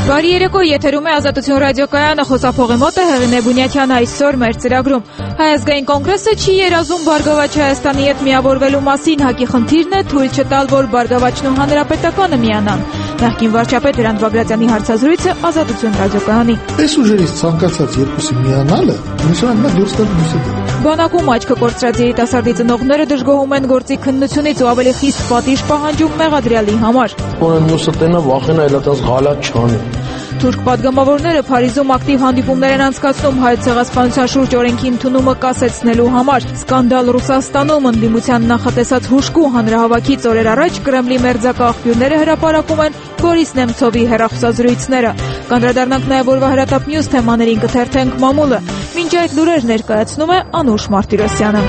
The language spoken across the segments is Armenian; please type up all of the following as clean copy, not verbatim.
Բարի երեկո, եթերում է Ազատություն ռադիոկայանը, խոսափողի մոտ է Հեղինե Բունյաթյանը այսօր մեր ծրագրում։ Հայ ազգային կոնգրեսը չի երազում Բարգավաճ Հայաստանի հետ միավորվելու մասին, ՀԱԿ-ի խնդիրն է թույլ չտալ, որ Բարգավաճն ու Հանրապետականը միանան։ Նախկին վարչապետ Հրանտ Բագրատյանի հարցազրույցը Ազատություն ռադիոկայանի։ Այս ուժերից ցանկացած երկուսի միանալը նշանակում է դուրս գալ մյուսի դեմ։ Բանակում աչքը կորցրած երիտասարդի ծնողները դժգոհում են գործի քննությունից ու ավելի խիստ պատիժ պահանջում մեղադրյալի համար։ Որն մյուսը տենա վախենա այլատած գալա չանի։ Թուրք պատգամավորները Փարիզում ակտիվ հանդիպումներ են անցկացնում հայոց ցեղասպանության շուրջ օրենքի ընդունումը կասեցնելու համար։ Սկանդալ Ռուսաստանում ընդդիմության նախատեսած հուժկու հանրահավաքից օրեր առաջ Կրեմլի մերձակա աղբյուրները հրապարակում են Բորիս Նեմցովի հեռախոսազրույցները։ Կանդրադառնանք նաև օրվա հրատապ մյուս թեմաներին, կթերթենք մամուլը։ Մինչ այդ լուրեր ներկայացնում է Անուշ Մարտիրոսյանը։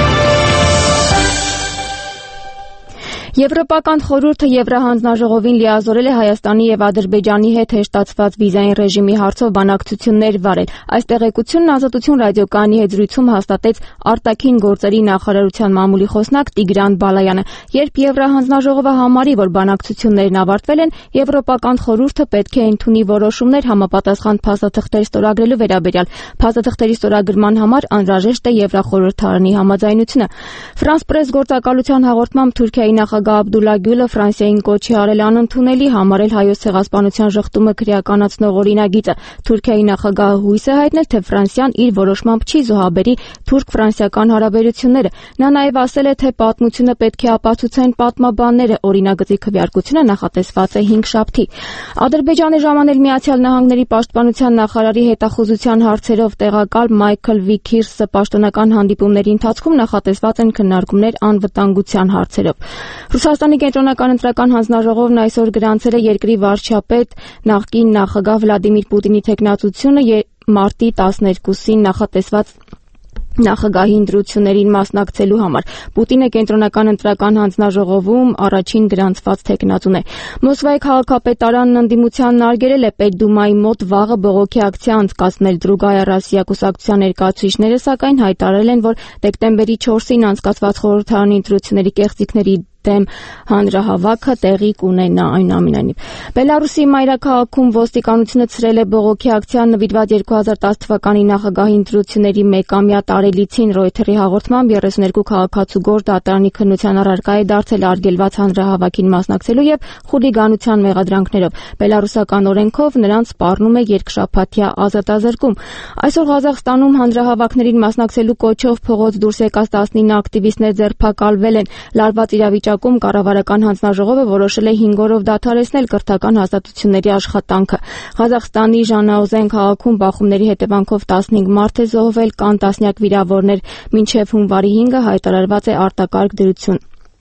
Եվրոպական խորհուրդը Եվրահանձնաժողովին լիազորել է Հայաստանի եւ Ադրբեջանի հետ հեշտացված վիզային ռեժիմի հարցով բանակցություններ վարել։ Այս տեղեկությունն Ազատություն ռադիոկայանի հետ զրույցում հաստատեց արտաքին գործերի նախարարության մամուլի խոսնակ Տիգրան Բալայանը։ Երբ Եվրահանձնաժողովը համարի, որ բանակցություններն ավարտվել են, Եվրոպական խորհուրդը պետք է ընդունի որոշումներ համապատասխան փաստաթղթեր ստորագրելու վերաբերյալ։ Փաստաթղթերի ստորագրման համար անհրաժեշտ է Եվրախորհրդարանի համաձայնությունը։ France Press գործակալության հաղորդմամբ Թուրքիայի նախագահ Աբդուլլա Գյուլը Ֆրանսիային կոչ է արել անընդունել համարել հայոց ցեղասպանության ժխտումը քրեականացնող օրինագիծը։ Թուրքիայի նախագահը հույս է հայտնել, թե Ֆրանսիան իր որոշմամբ չի զոհաբերի թուրք-ֆրանսիական հարաբերությունները։ Նա նաև ասել է, թե պատմությունը պետք է ապացուցեն պատմաբանները, օրինագծի քվեարկությունը նախատեսված է 5 շաբթի։ Ադրբեջանի ժամանել Միացյալ Նահանգների պաշտպանության նախարարի հետախուզության հարցերով տեղակալ Մայքլ Վիքիրսը պաշտոնական հանդիպումների ընթացքում նախատեսված են քննարկումներ անվտանգության հարցերով։ Ռուսաստանի կենտրոնական ընտրական հանձնաժողովն այսօր գրանցել է երկրի վարչապետ նախկին նախագահ Վլադիմիր Պուտինի թեկնածությունը մարտի 12-ին նախատեսված նախագահի ընտրություններին մասնակցելու համար։ Պուտինը կենտրոնական ընտրական հանձնաժողովում առաջին գրանցված թեկնածուն է։ Մոսկվայի քաղաքապետարանն ընդդիմությանն արգելել է Պետդումայի մոտ վաղը բողոքի ակցիա անցկացնել։ Դրուգայա Ռոսիա կուսակցության ներկայացուցիչները սակայն հայտարարել են, որ դեկտեմբերի 4-ին անցկացված խորհրդարանի ընտրությունների կեղծիքների դեմ հանրահավաքը տեղի կունենա այնուամենայնիվ։ Բելարուսի մայրաքաղաքում ոստիկանությունը ցրել է բողոքի ակցիան նվիրված 2010 թվականի նախագահի ընտրությունների մեկամյա տարելիցին։ Ռոյթերի հաղորդմամբ 32 քաղաքացու գործ դատարանի քննության առարկա է դարձել արգելված հանրահավաքին մասնակցելու եւ խուլիգանության մեղադրանքներով։ Բելարուսական օրենքով նրանց սպառնում է երկշաբաթյա ազատազրկում։ Այսօր Ղազախստանում հանրահավաքներին մասնակցելու կոչով փողոց դուրս եկած 19 ակտիվիստներ ձերբակալվել են։ Լարված իրավիճակում կառավարական հանձնաժողովը որոշել է 5 օրով դադարեցնել կրթական հաստատությունների աշխատանքը։ Ղազախստանի Ժանաուզեն քաղաքում բախումների հետևանքով 15 մարդ է զոհվել, կան տասնյակ վիրավորներ։ Մինչև հունվարի 5-ը հայտարարված է արտակարգ դրություն։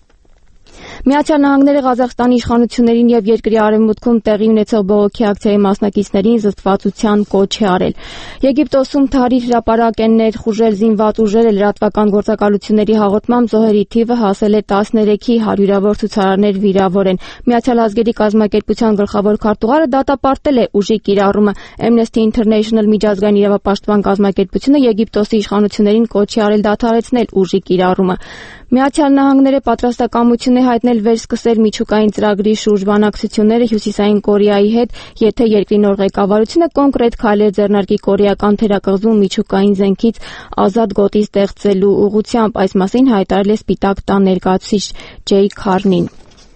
Միացյալ Նահանգները Ղազախստանի իշխանություններին եւ երկրի արևմուտքում տեղի ունեցող բողոքի ակցիայի մասնակիցներին զսպվածության կոչ է արել։ Եգիպտոսում Թարիր հրապարակ են ներխուժել զինված ուժերը։ Լրատվական գործակալությունների հաղորդմամբ զոհերի թիվը հասել է 13-ի, հարյուրավոր ցուցարարներ վիրավոր են։ Միացյալ Ազգերի կազմակերպության գլխավոր քարտուղարը դատապարտել է ուժի կիրառումը։ Amnesty International միջազգային իրավապաշտպան կազմակերպությունը Եգիպտոսի իշխանություններին կոչ է արել դադարեցնել ուժի կիրառումը։ Միացյալ Նահանգները պատրաստակամություն է հայտնել վերսկսել միջուկային ծրագրի շուրջ բանակցությունները Հյուսիսային Կորեայի հետ, եթե երկրի նոր ղեկավարությունը կոնկրետ քայլեր ձեռնարկի Կորեական թերակղզում միջուկային զենքից ազատ գոտի ստեղծելու ուղղությամբ։ Այս մասին հայտարարել է Սպիտակ տան ներկայացուցիչ Ջեյ Քարնին։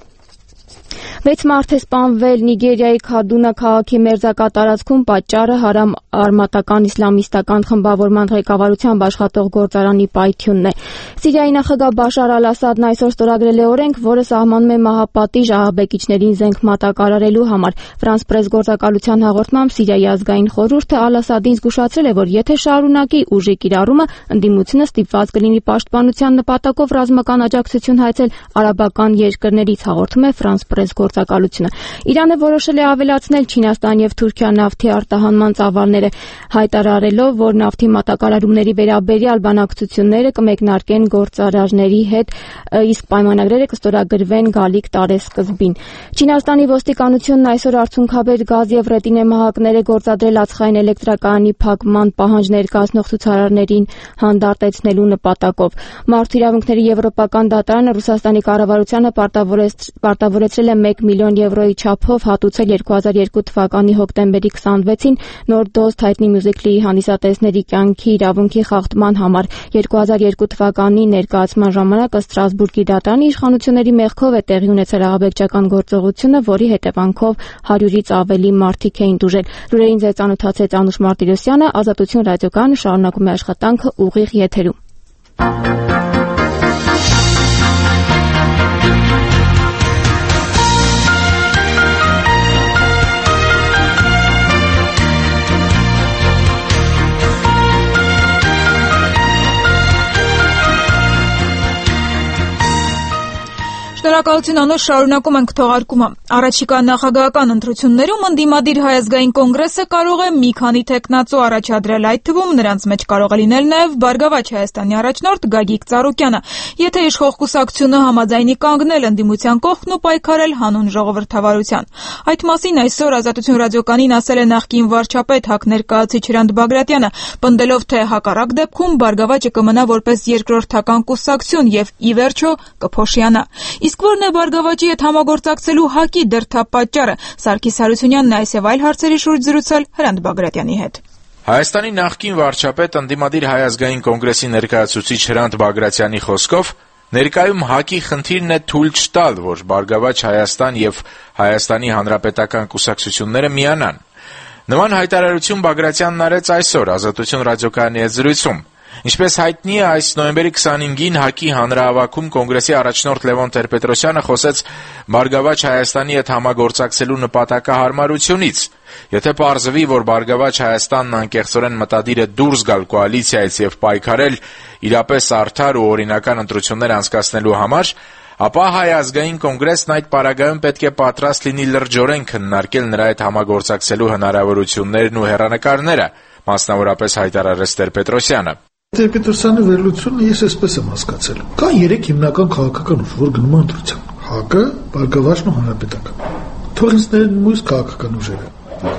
6 մարդ է սպանվել Նիգերիայի Քադունա քաղաքի մերձակա տարածքում, պատճառը արմատական իսլամիստական խմբավորման ղեկավարությամբ աշխատող գործարանի պայթյունն է։ Սիրիայի նախագահ Բաշար Ալ-Ասադն այսօր ստորագրել է օրենք, որը սահմանում է մահապատիժ ահաբեկիչներին զենք մատակարարելու համար։ France Press գործակալության հաղորդմամբ Սիրիայի ազգային խորհուրդը Ալ-Ասադին զգուշացրել է, որ եթե շարունակի ուժի կիրառումը, ընդդիմությունը ստիպված կլինի պաշտպանության նպատակով ռազմական աջակցություն հայցել արաբական երկրներից, հաղորդում է France Press գործակալությունը։ Իրանը որոշել է ավելացնել Չինաստան եւ Թուրքիա նավթի արտահանման ծավալները, հայտարարելով, որ նավթի մատակարարումների վերաբերյալ բանակցությունները կմեկնարկեն գործարարների հետ, իսկ պայմանագրերը կստորագրվեն գալիք տարեսկզբին։ Չինաստանի ոստիկանությունն այսօր արցունքաբեր գազ եւ ռետինե մահակներ է գործադրել ածխային էլեկտրակայանի փակման պահանջ ներկայացնող ցուցարարներին հանդարտեցնելու նպատակով։ Մարդու իրավունքների եվրոպական դատարանը Ռուսաստանի կառավարությանը պարտավորեցրել է 1 1 միլիոն եվրոյի չափով հատուցել 2002 թվականի հոկտեմբերի 26-ին նոր դոզդ հայտնի մյուզիկլի հանդիսատեսների կյանքի իրավունքի խախտման համար։ 2002 թվականի ներկայացման ժամանակ Ստրասբուրգի դատարանի իշխանությունների մեղքով է տեղի ունեցել ահաբեկչական գործողությունը, որի հետևանքով 100-ից ավելի մարդիկ էին տուժել։ Լուրերին ձեզ ծանոթացեց Անուշ Մարտիրոսյանը, Ազատություն ռադիոկայանը շարունակում է աշխատանքը ուղիղ եթերում։ Շնորհակալություն Անուշ, շարունակում ենք թողարկումը։ Առաջիկա նախագահական ընտրություններում ընդդիմադիր Հայ ազգային կոնգրեսը կարող է մի քանի թեկնածու առաջադրել, այդ թվում նրանց մեջ կարող է լինել նաև Բարգավաճ Հայաստանի առաջնորդ Գագիկ Ծառուկյանը, եթե իշխող կուսակցությունը համաձայնի կանգնել ընդդիմության կողքն ու պայքարել հանուն ժողովրդավարության։ Այդ մասին այսօր Ազատություն ռադիոկայանին ասել է նախկին վարչապետ ՀԱԿ ներկայացուցիչ Հրանտ Բագրատյանը, պնդելով, թե հակառակ դեպքում Բարգավաճը կմնա որպես երկրորդական կուսակցություն եւ ի վերջո կփոշիանա։ Իսկ որն է Բարգավաճի հետ համագործակցելու ՀԱԿ-ի դրդապատճառը, Սարգիս Հարությունյանն այս եւ այլ հարցերի շուրջ զրուցել Հրանտ Բագրատյանի հետ։ Հայաստանի նախկին վարչապետ ընդդիմադիր Հայ ազգային կոնգրեսի ներկայացուցիչ Հրանտ Բագրատյանի խոսքով ներկայում ՀԱԿ-ի խնդիրն է թույլ չտալ, որ Բարգավաճ Հայաստան եւ Հայաստանի Հանրապետական կուսակցությունները միանան։ Նման հայտարարություն Բագրատյանն արեց այսօր Ազատություն ռադիոկայանի հետ զրույցում։ Ինչպես հայտնի է, այս նոյեմբերի 25-ին ՀԱԿ-ի հանրահավաքում կոնգրեսի առաջնորդ Լևոն Տեր-Պետրոսյանը խոսեց Բարգավաճ Հայաստանի հետ համագործակցելու նպատակահարմարությունից։ Եթե պարզվի, որ Բարգավաճ Հայաստանն անկեղծորեն մտադիր է դուրս գալ կոալիցիայից եւ պայքարել իրապես արդար ու օրինական ընտրություններ անցկացնելու համար, ապա Հայ ազգային կոնգրեսն այդ պարագայում պետք է պատրաստ լինի լրջորեն քննարկել նրա հետ համագործակցելու հնարավորություններն ու հեռանկարները, մասնավորապես հայտարարեց Տեր-Պետրոսյանը։ Տեր-Պետրոսյանի վերլուծությունը ես այսպես եմ հասկացել։ Կան 3 հիմնական քաղաքական ուժ, որ գնում են ընտրության։ ՀԱԿ-ը, Բարգավաճն ու Հանրապետական։ Թող ինձ ներեն մյուս քաղաքական ուժերը,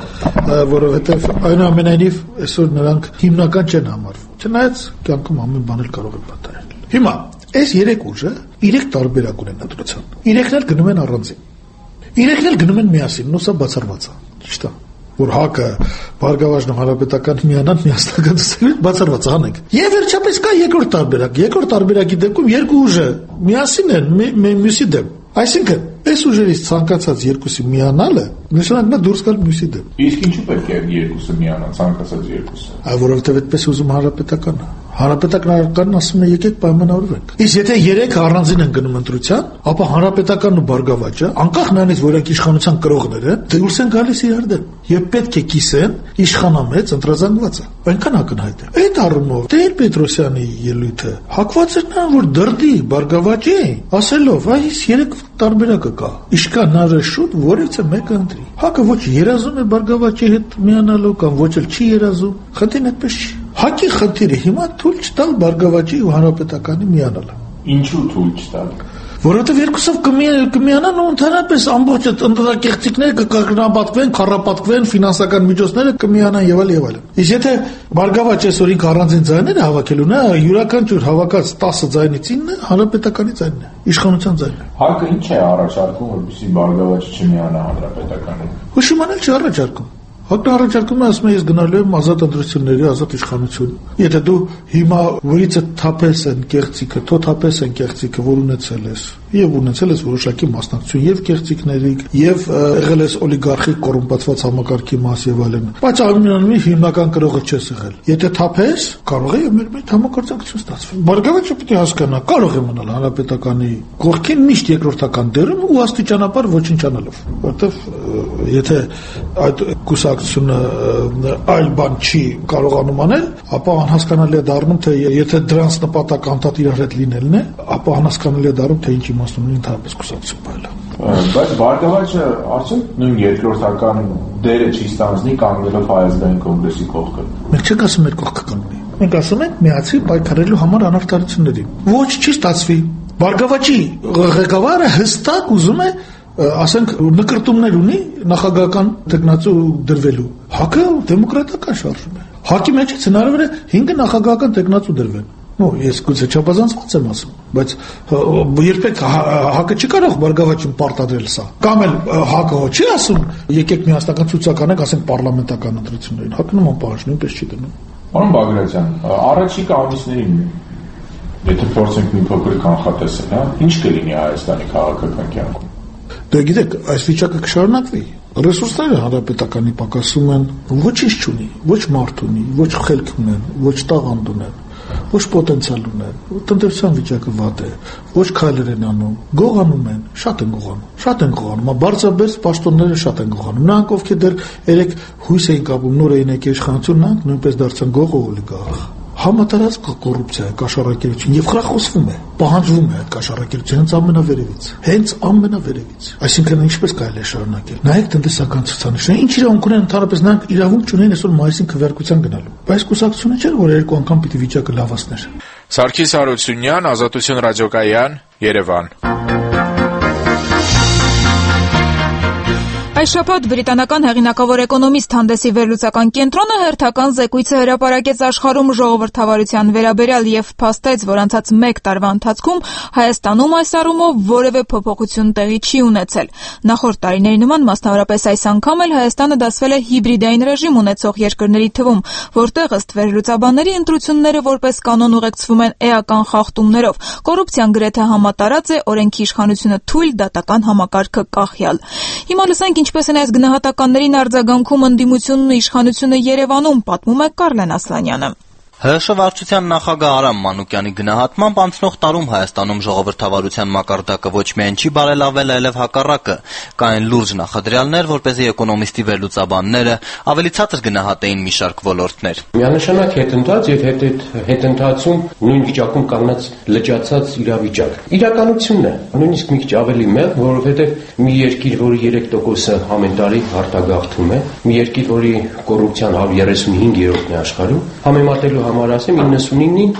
որովհետև այնուամենայնիվ այսօր նրանք հիմնական չեն համարվում։ Չնայած կյանքում ամեն բան էլ կարող է պատահել։ Հիմա այս 3 ուժը 3 տարբերակ ունեն ընտրության։ 3-ն էլ գնում են առանձին։ 3-ն էլ գնում են միասին, նույնիսկ բացառված է։ Ճիշտ է։ Որ ՀԱԿ-ը, Բարգավաճն ու Հանրապետական միանան միասնական բացառված անենք։ Եվ վերջապես կա երկրորդ տարբերակ։ Երկրորդ տարբերակի դեպքում երկու ուժը միասին են մյուսի դեմ։ Այսինքն, այս ուժերից ցանկացած երկուսի միանալը նշանակում է դուրս գալ մյուսի դեմ։ Իսկ ինչու պետք է երկուսը միանան, ցանկացած երկուսը։ Որովհետև այդպես ուզում Հանրապետականը։ Հանրապետականն ասում է եկեք պայմանավորվենք։ Իսկ եթե 3 առանձին են գնում ընտրության, ապա Հանրապետականն ու Բարգավաճը, անկախ նրանից, որ իրենք իշխանության կրողներ են, դուրս են գալիս իրար դեմ եւ պետք է կիսեն իշխանամեծ ընտրազանգվածը։ Այնքան ակնհայտ է։ Այդ առումով Տեր-Պետրոսյանի ելույթը հակված է նրան, որ դրդի Բարգավաճին, ասելով, այս 3 տարբերակը կա։ Իշքա նարը շուտ որևէ մեկը ընտրի։ ՀԱԿ-ը ոչ երազում է Բարգավաճի հետ միանալու կամ ոչ էլ չի երազում։ Խնդիրն այդպես չի։ ՀԱԿ-ի խնդիրը հիմա թույլ չտալ Բարգավաճի ու Հանրապետականի միանալը։ Ինչու թույլ չտալ։ Որովհետև երկուսով կմիանան ու ընդհանրապես ամբողջ ընտրակեղծիքները կկրկնապատկվեն, քառապատկվեն, ֆինանսական միջոցները կմիանան եւ այլն։ Իսկ եթե Բարգավաճը այսօր ինքը առանձին ձայներ է հավաքելու, նա յուրաքանչյուր հավաքած 10 ձայնից 9-ը Հանրապետականի ձայնն է, իշխանության ձայնն է։ ՀԱԿ-ը ինչ է առաջարկում, որպեսզի Բարգավաճը չմիանա Հանրապետականին։ Հուշիմանել չի առաջարկում։ ՀԱԿ-ը առաջարկում է, ասում է, ես գնալու եմ ազատ ընտրությունների, ազատ իշխանություն։ Եթե դու հիմա որիցը թափես են կեղծիքը, թո թափես են կեղծիքը, որ ունեցել ես, եւ ունեցել ես որոշակի մասնակցություն եւ կեղծիքների, եւ եղել ես օլիգարխիկ կոռումպացված համակարգի մաս եւ այլն։ Բայց ամենամյա հիմնական կրողը չես եղել։ Եթե թափես, կարող է մեր մեջ համակարգություն ստացվի։ Բարգավաճը պետք է հասկանա, կարող է մնալ Հանրապետականի կողքին միշտ երկրորդական դերում ու աստիճանաբար ոչնչանալով, որովհետեւ եթե այդ կուսակցությունը այլ բան չի կարողանում անել, ապա անհասկանալի է դառնում, թե եթե դրանց նպատակ անդադար իրար հետ լինելն է, ապա անհասկանալի է դառնում, թե ինչ իմաստ ունի ընդհանրապես կուսակցություն պայելը։ Բայց Բարգավաճը արդյոք նույն երկրորդական դերը չի ստանձնի կանգնելով Հայ ազգային կոնգրեսի կողքը։ Մենք չենք ասում մեր կողքը կանգնի։ Մենք ասում ենք միացի պայքարելու համար անարդարություններին։ Ոչ, չի ստացվի։ Բարգավաճի ղեկավարը հստակ ուզում է, ասենք, նկրտումներ ունի նախագահական տեխնացու դրվելու։ ՀԱԿ-ը դեմոկրատական շարժում է։ ՀԱԿ-ի մեջ հնարավոր է 5 նախագահական տեխնացու դրվեն։ Ну, ես գուցե չափազանցված եմ ասում, բայց երբեք հակը չի կարող բարգավաճին պարտադրել սա։ Կամ էլ հակը չի ասում, եկեք միասնական ցուցականենք, ասենք պարլամենտական ընտրություններին։ Հակը նման բաժ նույնպես չի դնում։ Պարոն Բագրատյան, առաջիկա ամիսներին եթե փորձենք մի փոքր կանխատեսել, հա, ինչ կլինի Հայաստանի քաղաքական կյանքում։ Դե գիտեք, այս վիճակը կշարունակվի։ Ռեսուրսները հանրապետականի պակասում են, ոչինչ չունի, ոչ մարդ ունի, ոչ խելք ունեն, ոչ տաղանդ ունեն, ոչ պոտենցիալ ունեն, տնտեսության վիճակը վատ է, ոչ քայլեր են անում, գողանում են, շատ են գողանում, բարձրաբերս պաշտոնները շատ են գողանում, նրանք ովքեր դեռ երեք հույս էին կապում նոր էին եկել իշխանություն, նրանք նույնպես դարձան գող ու օլիգարխ։ Համատարած կոռուպցիա է, կաշառակերություն եւ խրախուսվում է, պահանջվում է այդ կաշառակերությունը հենց ամենավերևից։ Այսինքն ինչպես կարելի է շարունակել։ Նայեք տնտեսական ցուցանիշները, ինչ իրավունք ունեն ընդհանրապես նրանք իրավունք չունեն այսօր մայիսին քվեարկության գնալու։ Բայց կուսակցությունը չէր, որ երկու անգամ պիտի վիճակը լավացներ։ Սարգիս Հարությունյան, Ազատություն ռադիոկայան, Երևան։ Այս շաբաթ բրիտանական հեղինակավոր էկոնոմիստ հանդեսի վերլուծական կենտրոնը հերթական զեկույցը հրապարակեց աշխարհում ժողովրդավարության վերաբերյալ եւ փաստեց, որ անցած 1 տարվա ընթացքում Հայաստանում այս առումով որևէ փոփոխություն տեղի չի ունեցել։ Նախորդ տարիների նման մասնավորապես այս անգամ էլ Հայաստանը դասվել է հիբրիդային ռեժիմ ունեցող երկրների թվում, որտեղ ըստ վերլուծաբանների ընտրությունները որպես կանոն ուղեկցվում են էական խախտումներով։ Կոռուպցիան գրեթե համատարած է, օրենքի իշխանությունը թույլ, դատական համակարգը կախյալ։ Հիմա լսենք ինչպես են այս գնահատականներին արձագանքում ընդդիմությունն ու իշխանությունը Երևանում, պատմում է Կարլեն Ասլանյանը։ ՀՀՇ վարչության նախագահ Արամ Մանուկյանի գնահատմամբ անցնող տարում Հայաստանում ժողովրդավարության մակարդակը ոչ միայն չի բարելավել, այլև հակառակը։ Կային լուրջ նախադրյալներ, որպեսզի էկոնոմիստի վերլուծաբանները ավելի ցածր գնահատեին մի շարք ոլորտներ։ Միանշանակ հետընթաց եւ հետընթացում նույն վիճակում կանգնած լճացած իրավիճակ։ Իրականությունն է, նույնիսկ մի քիչ ավելի մեծ, որովհետեւ մի երկիր, որի 3%-ը ամեն տարի արտագաղթում է, մի երկիր, որի կոռուպցիան 135-րդն է աշխարհում, համեմատելու համար ասեմ 99-ին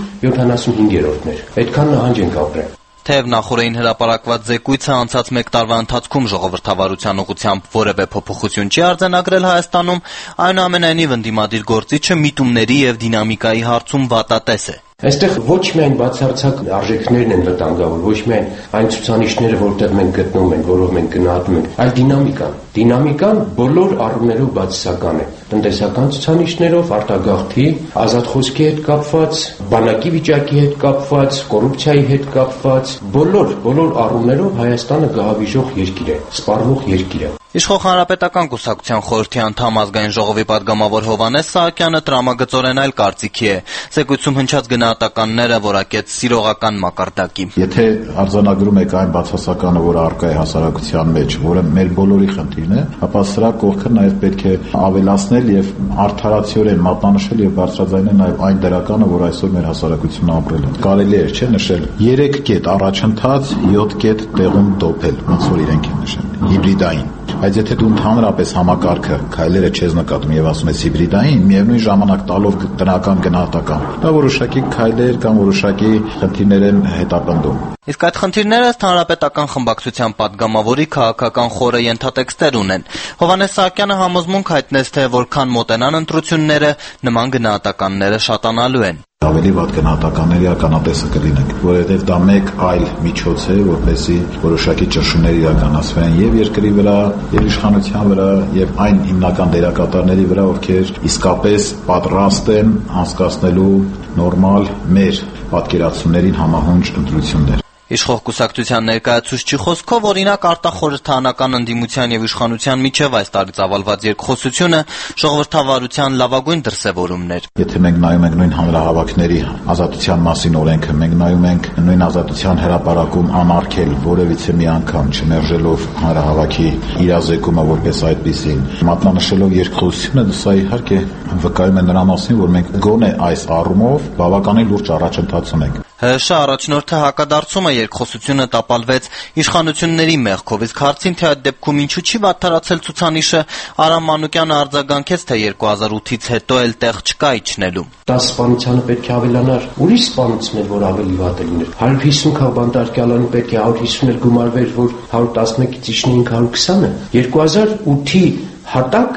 75-րդն էր։ Այդքան նահանջ ենք ապրել։ Թեև նախորդին հրապարակված զեկույցը անցած 1 տարվա ընթացքում ժողովրդավարության ուղղությամբ որևէ փոփոխություն չի արձանագրել Հայաստանում, այնուամենայնիվ ընդդիմադիր գործիչը միտումների եւ դինամիկայի հարցում վատատես է։ Այստեղ ոչ միայն բացարձակ արժեքներն են վտանգավոր, ոչ միայն այն ցուցանիշները, որտեղ մենք գտնվում ենք, որով մենք գնահատում ենք, այլ դինամիկան։ Դինամիկան բոլոր առումներով բացասական է։ Տնտեսական ցուցանիշներով, արտագաղթի, ազատ խոսքի հետ կապված, բանակի վիճակի հետ կապված, կոռուպցիայի հետ կապված, բոլոր առումներով Հայաստանը գահավիժող երկիր է, սպառվող երկիր է։ Իշխող Հանրապետական կուսակցության խորհրդի անդամ ազգային ժողովի պատգամավոր Հովհաննես Սահակյանը տրամագծորեն այլ կարծիքի է։ Զեկույցում հնչած գնահատականները որակեց սիրողական մակարդակի։ Եթե արձանագրում եք այն բացասականը, որ առկա է հասարակության մեջ, որը մեր բոլորի խնդիրն է, ապա սրա կողքը նաև պետք է ավելացնել եւ արդարացիորեն մատնանշել եւ բարձրաձայնել նաև այն դրականը, որ այսօր մեր հասարակությունն ապրել է։ Կարելի է, չէ՞, նշել 3 կետ առաջընթաց, 7 կետ տեղում դոփել, ոնց որ իրենք են նշել, հիբրիդային։ Բայց եթե դու ընդհանրապես համակարգը քայլերը չես նկատում եւ ասում ես հիբրիդային, միևնույն ժամանակ տալով տնական գնահատական, դա որոշակի քայլեր կամ որոշակի խնդիրներ են հետապնդում։ Իսկ այդ խնդիրները ըստ Հանրապետական խմբակցության պատգամավորի քաղաքական խորը ենթատեքստեր ունեն։ Հովհաննես Սահակյանը համոզմունք հայտնեց, թե որքան մոտենան ընտրությունները, նման գնահատականները շատանալու են։ Ավելի վատ գնահատականների ականատեսը կլինենք, որովհետև դա մեկ այլ միջոց է, որպեսզի որոշակի ճնշումներ իրականացվեն եւ երկրի վրա, եւ իշխանության վրա, եւ այն հիմնական դերակատարների վրա, ովքեր իսկապես պատրաստ են անցկացնելու նորմալ մեր պատկերացումներին համահունչ ընտրություններ։ Իշխող կուսակցության ներկայացուցչի խոսքով օրինակ արտախորհրդանական ընդդիմության եւ իշխանության միջև այս տարի ծավալված երկխոսությունը ժողովրդավարության լավագույն դրսևորումն էր։ Եթե մենք նայում ենք նույն հանրահավաքների ազատության մասին օրենքը, մենք նայում ենք նույն ազատության հրապարակում անարգել որևիցե մի անգամ չմերժելով հանրահավաքի իրազեկումը որպես այդպիսին, մատնանշելով երկխոսությունը, սա իհարկե վկայում է նրա մասին, որ մենք գոնե այս առումով բավականին լուրջ առաջընթաց ունենք։ ՀՀՇ առաջնորդը հակադարձում է երկխոսությունը տապալվեց իշխանությունների մեղքով, իսկ հարցին թե այդ դեպքում ինչու չի վատթարացել ցուցանիշը, Արամ Մանուկյանը արձագանքեց, թե 2008-ից հետո էլ տեղ չկա իջնելու։ Դա սպանությանը պետք է ավելանար, ուրիշ սպանություն էր, որ ավելի վատ է լիներ։ 150 քաղբանտարկյալանի պետք է 150-을 գումարվեր, որ 111-ից իջնեինք 120-ը։ 2008-ի հատակը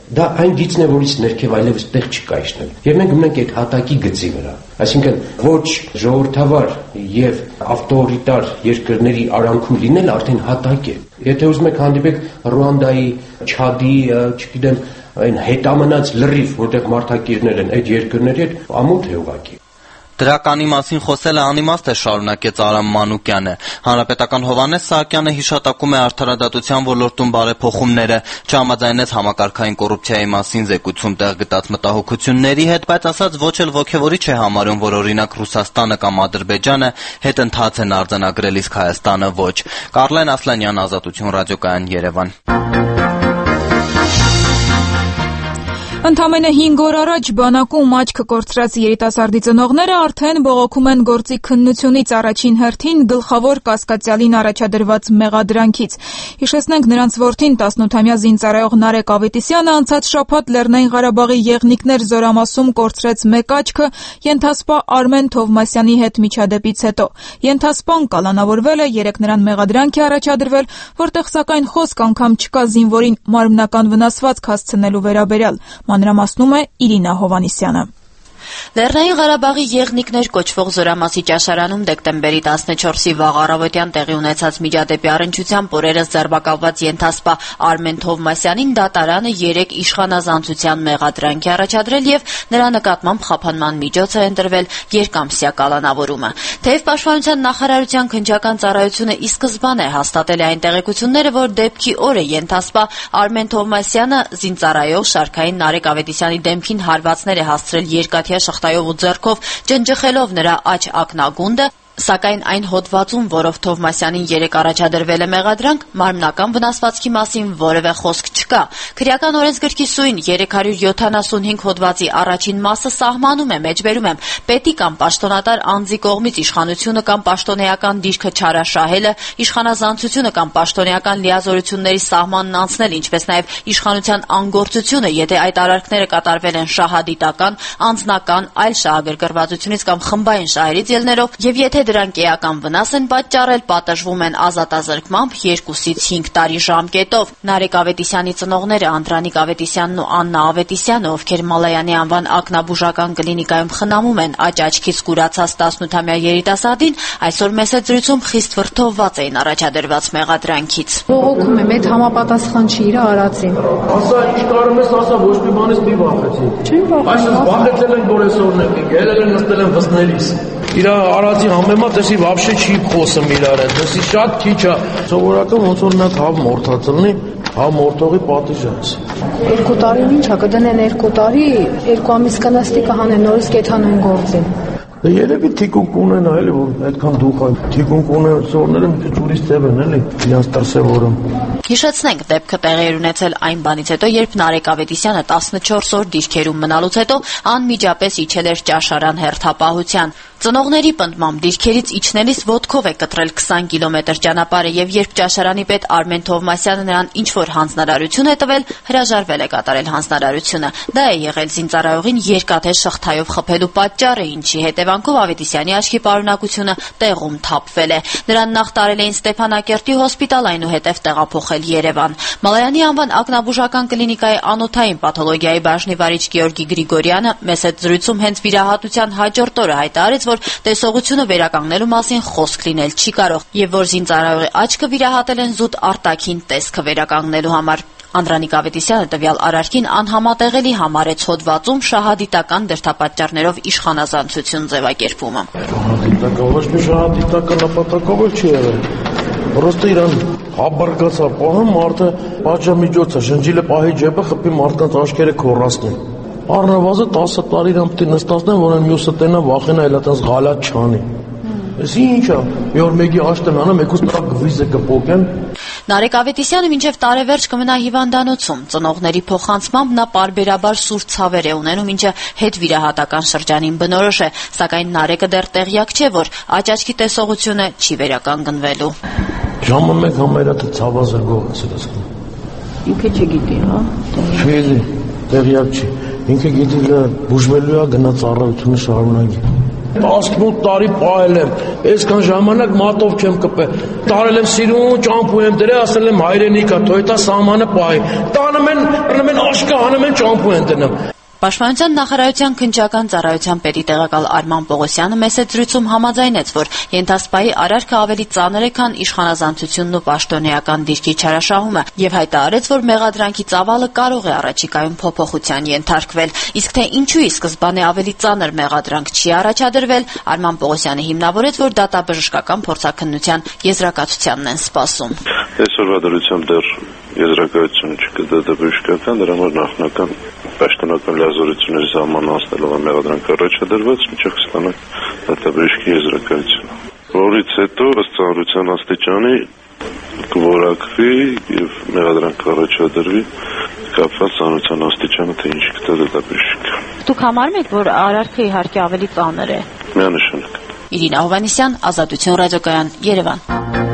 դա այն գիծն է, որից ներքև այլևս տեղ չկա իջնել։ Եվ մենք գտնենք այդ հատակի գծի վրա։ Այսինքն ոչ ժողովրդավար եւ ավտորիտար երկրների արանքում լինել արդեն հատակ է։ Եթե ուզում եք հանդիպեք Ռուանդայի, Չադի, չգիտեմ, այն հետամնաց լրիվ, որտեղ մարդակիրներ են այդ երկրների հետ, ամոթ է ուղղակի։ Դրականի մասին խոսելը անիմաստ է, շարունակեց Արամ Մանուկյանը։ Հանրապետական Հովհաննես Սահակյանը հիշատակում է արդարադատության ոլորտում բարեփոխումները, չհամաձայնեց համակարգային կոռուպցիայի մասին զեկույցում տեղ գտած մտահոգությունների հետ, բայց ասաց ոչ էլ ոգևորիչ է համարում, որ օրինակ Ռուսաստանը կամ Ադրբեջանը հետընթաց են արձանագրել, իսկ Հայաստանը ոչ։ Կարլեն Ասլանյան, Ազատություն, Ռադիոկայան, Երևան։ Ընդամենը 5 օր առաջ բանակում աչքը կորցրած երիտասարդի ծնողները արդեն բողոքում են գործի քննությունից առաջին հերթին գլխավոր կասկածյալին առաջադրված մեղադրանքից։ Հիշեցնենք, նրանց որդին 18-ամյա զինծառայող Նարեկ Ավետիսյանը անցած շաբաթ Լեռնային Ղարաբաղի Եղնիկներ զորամասում կորցրեց մեկ աչքը ենթասպա Արմեն Թովմասյանի հետ միջադեպից հետո։ Ենթասպան կալանավորվել է, 3 նրան մեղադրանք է առաջադրվել, որտեղ սակայն խոսք անգամ չկա զինվորին մարմնական վնասվածք հասցնելու վերաբերյալ։ Մանրամասնում է Իրինա Հովանիսյանը։ Լեռնային Ղարաբաղի Եղնիկներ կոչվող զորամասի ճաշարանում դեկտեմբերի 14-ի վաղ առավոտյան տեղի ունեցած միջադեպի առնչությամբ օրերս ձերբակալված ենթասպա Արմեն Թովմասյանին դատարանը 3 իշխանազանցության մեղադրանք է առաջադրել եւ նրա նկատմամբ խափանման միջոց է ընտրվել երկամսյա կալանավորումը։ Թեև Պաշտպանության նախարարության քննչական ծառայությունը ի սկզբանե հաստատել է այն տեղեկությունները, որ դեպքի օրը ենթասպա Արմեն Թովմասյանը զինծառայող շարքային Նարեկ Ավետիսյանի դեմքին հարվածներ է հասցրել երկաթյա շղթայով ու ձեռքով ջնջխելով նրա աջ ակնագունդը, սակայն այն հոդվածում, որով Թովմասյանին 3 առաջադրվել է մեղադրանք, մարմնական վնասվածքի մասին որևէ խոսք չկա։ Քրեական օրենսգրքի սույն 375 հոդվածի առաջին մասը սահմանում է, մեջբերում եմ, պետի կամ պաշտոնատար անձի կողմից իշխանությունը կամ պաշտոնեական դիրքը չարաշահելը, իշխանազանցությունը կամ պաշտոնեական լիազորությունների սահմանն անցնել, ինչպես նաև իշխանության անգործությունը, եթե այդ արարքները կատարվել են շահադիտական, անձնական, այլ շահագրգռվածությունից կամ խմբային շահերից ելներով, եւ եթե դրանք էական վնաս են պատճառել, պատժվում են ազատազրկմամբ 2-ից 5 տարի ժամկետով։ Նարեկ Ավետիսյանի ծնողները Անդրանիկ Ավետիսյանն ու Աննա Ավետիսյանը, ովքեր Մալայանի անվան ակնաբուժական կլինիկայում խնամում են աջ-աչքից կուրացած 18-ամյա երիտասարդին, այսօր մեծ զրույցում խիստ վրդովված էին առաջադրված մեղադրանքից։ Բողոքում եմ, այդ համապատասխան չի իր արածին։ Ասա, ինչ կարող ես ասա, ոչ մի բանից մի վախեցի։ Չեմ վախեցել։ Այսինքն վախեցել են բոլորն եկեք, ելել են նստել են վզնելիս։ Իր արածի համեմատ էսի вообще չի խոսում իրար հետ, էսի շատ քիչ է։ Սովորական ոնց որ նա հավ մորթածլնի, հավ մորթողի պատիժ է։ 2 տարին ինչա կդնեն 2 տարի, 2 ամիս կնստի կհանեն, նորից կեթանեն գործին։ Երևի թիկունք ունեն այլ որ այդքան դուխ է։ Թիկունք ունեն սորները մի քիչ ուրիշ ձև են, էլի, իրանց տրսևորում։ Հիշեցնենք, դեպքը տեղի էր ունեցել այն բանից հետո, երբ Նարեկ Ավետիսյանը 14 օր դիրքերում մնալուց հետո անմիջապես իջել էր ճաշարան հերթապահության։ Ծնողների պնդմամբ դիրքերից իջնելիս ոտքով է կտրել 20 կիլոմետր ճանապարհը եւ երբ ճաշարանի պետ Արմեն Թովմասյանը նրան ինչ-որ հանձնարարություն է տվել, հրաժարվել է կատարել հանձնարարությունը։ Դա է եղել զինծառայողին երկաթե շղթայով խփելու պատճառը, ինչի հետևանքով Ավետիսյանի աչքի պարունակությունը տեղում թափվել է։ Նրան նախ տարել էին Ստեփանակերտի հոսպիտալ, այնուհետև տեղափոխել Երևան։ Մալայանի անվան ակնաբուժական կլինիկայի անոթային պաթոլոգիայի բաժնի վարիչ Գեորգի Գրիգորյանը մեծ զրույցում հենց վիրահատության հաջորդ օրը հայտարարեց, որ տեսողությունը վերականգնելու մասին խոսք լինել չի կարող եւ որ զինծառայողի աչքը վիրահատել են զուտ արտաքին տեսքը վերականգնելու համար։ Անդրանիկ Ավետիսյանը տվյալ արարքին անհամատեղելի համարեց հոդվածում շահադիտական դրդապատճառներով իշխանազանցություն ձևակերպումը։ Շահադիտական ոչ մի շահադիտական նպատակով չի եղել։ Պրոստը իրան հաբարգացա պահում մարդը պատժամիջոցը շնջիլը պահի ջեբը խփի մարդկանց աչքերը քորացնի։ Առնվազն 10 տարի իրան պետք է նստացնեն, որ այն մյուսը տենա վախենա էլ այդպես գալատ չանի։ Էսի ինչ է, մի օր մեկի աշտն անը, մեկուց նրա գվիզը կփոկեն։ Նարեկ Ավետիսյանը մինչև տարեվերջ կմնա հիվանդանոցում։ Ծնողների փոխանցմամբ նա պարբերաբար սուր ցավեր է ունենում, ինչը հետվիրահատական շրջանին բնորոշ է, սակայն Նարեկը դեռ տեղյակ չէ, որ աջ-աչքի տեսողությունը չի վերականգնվելու։ Ժամը մեկ համարյա ցավազրգող ասես։ Ինքը չգիտի, հա։ Չէ, տեղյակ չի։ Ինքը գիտի բուժվելու է գնա ծառայությունը շարունակի։ 18 տարի պահել եմ, այսքան ժամանակ մատով չեմ կպել։ Տարել եմ սիրուն, ճամփու եմ դրել, ասել եմ հայրենիքա, թույտա սահմանը պահի։ Տան անում են աշկա, անում են ճամփու են դնում։ Պաշտպանության նախարարության քննչական ծառայության պետի տեղակալ Արման Պողոսյանը մեծ զրույցում համաձայնեց, որ ենթասպայի արարքը ավելի ծանր է, քան իշխանազանցությունն ու պաշտոնեական դիրքի չարաշահումը, եւ հայտարարեց, որ մեղադրանքի ծավալը կարող է առաջիկայում փոփոխության ենթարկվել։ Իսկ թե ինչու ի սկզբանե ավելի ծանր մեղադրանք չի առաջադրվել, Արման Պողոսյանը հիմնավորեց, որ դատաբժշկական փորձաքննության եզրակացությանն են սպասում։ Այսօրվա դրությամբ դեռ եզրակացությունը չկա դատաբժշկական, դրա համար նախնական պաշտոնական լիազորությունների սահմանացնելով մեղադրանք առաջադրված, մինչև կստանանք դատաբժշկի եզրակացությունը, որից հետո ըստ ծանրության աստիճանի կորակվի եւ մեղադրանք առաջադրվի կապված ծանրության աստիճանը, թե ինչ կտա դատաբժշկը։ Դուք համարում եք, որ արարքը իհարկե ավելի ծանր է։ Միանշանակ։ Իրինա Հովհաննիսյան, Ազատություն ռադիոկայան, Երևան։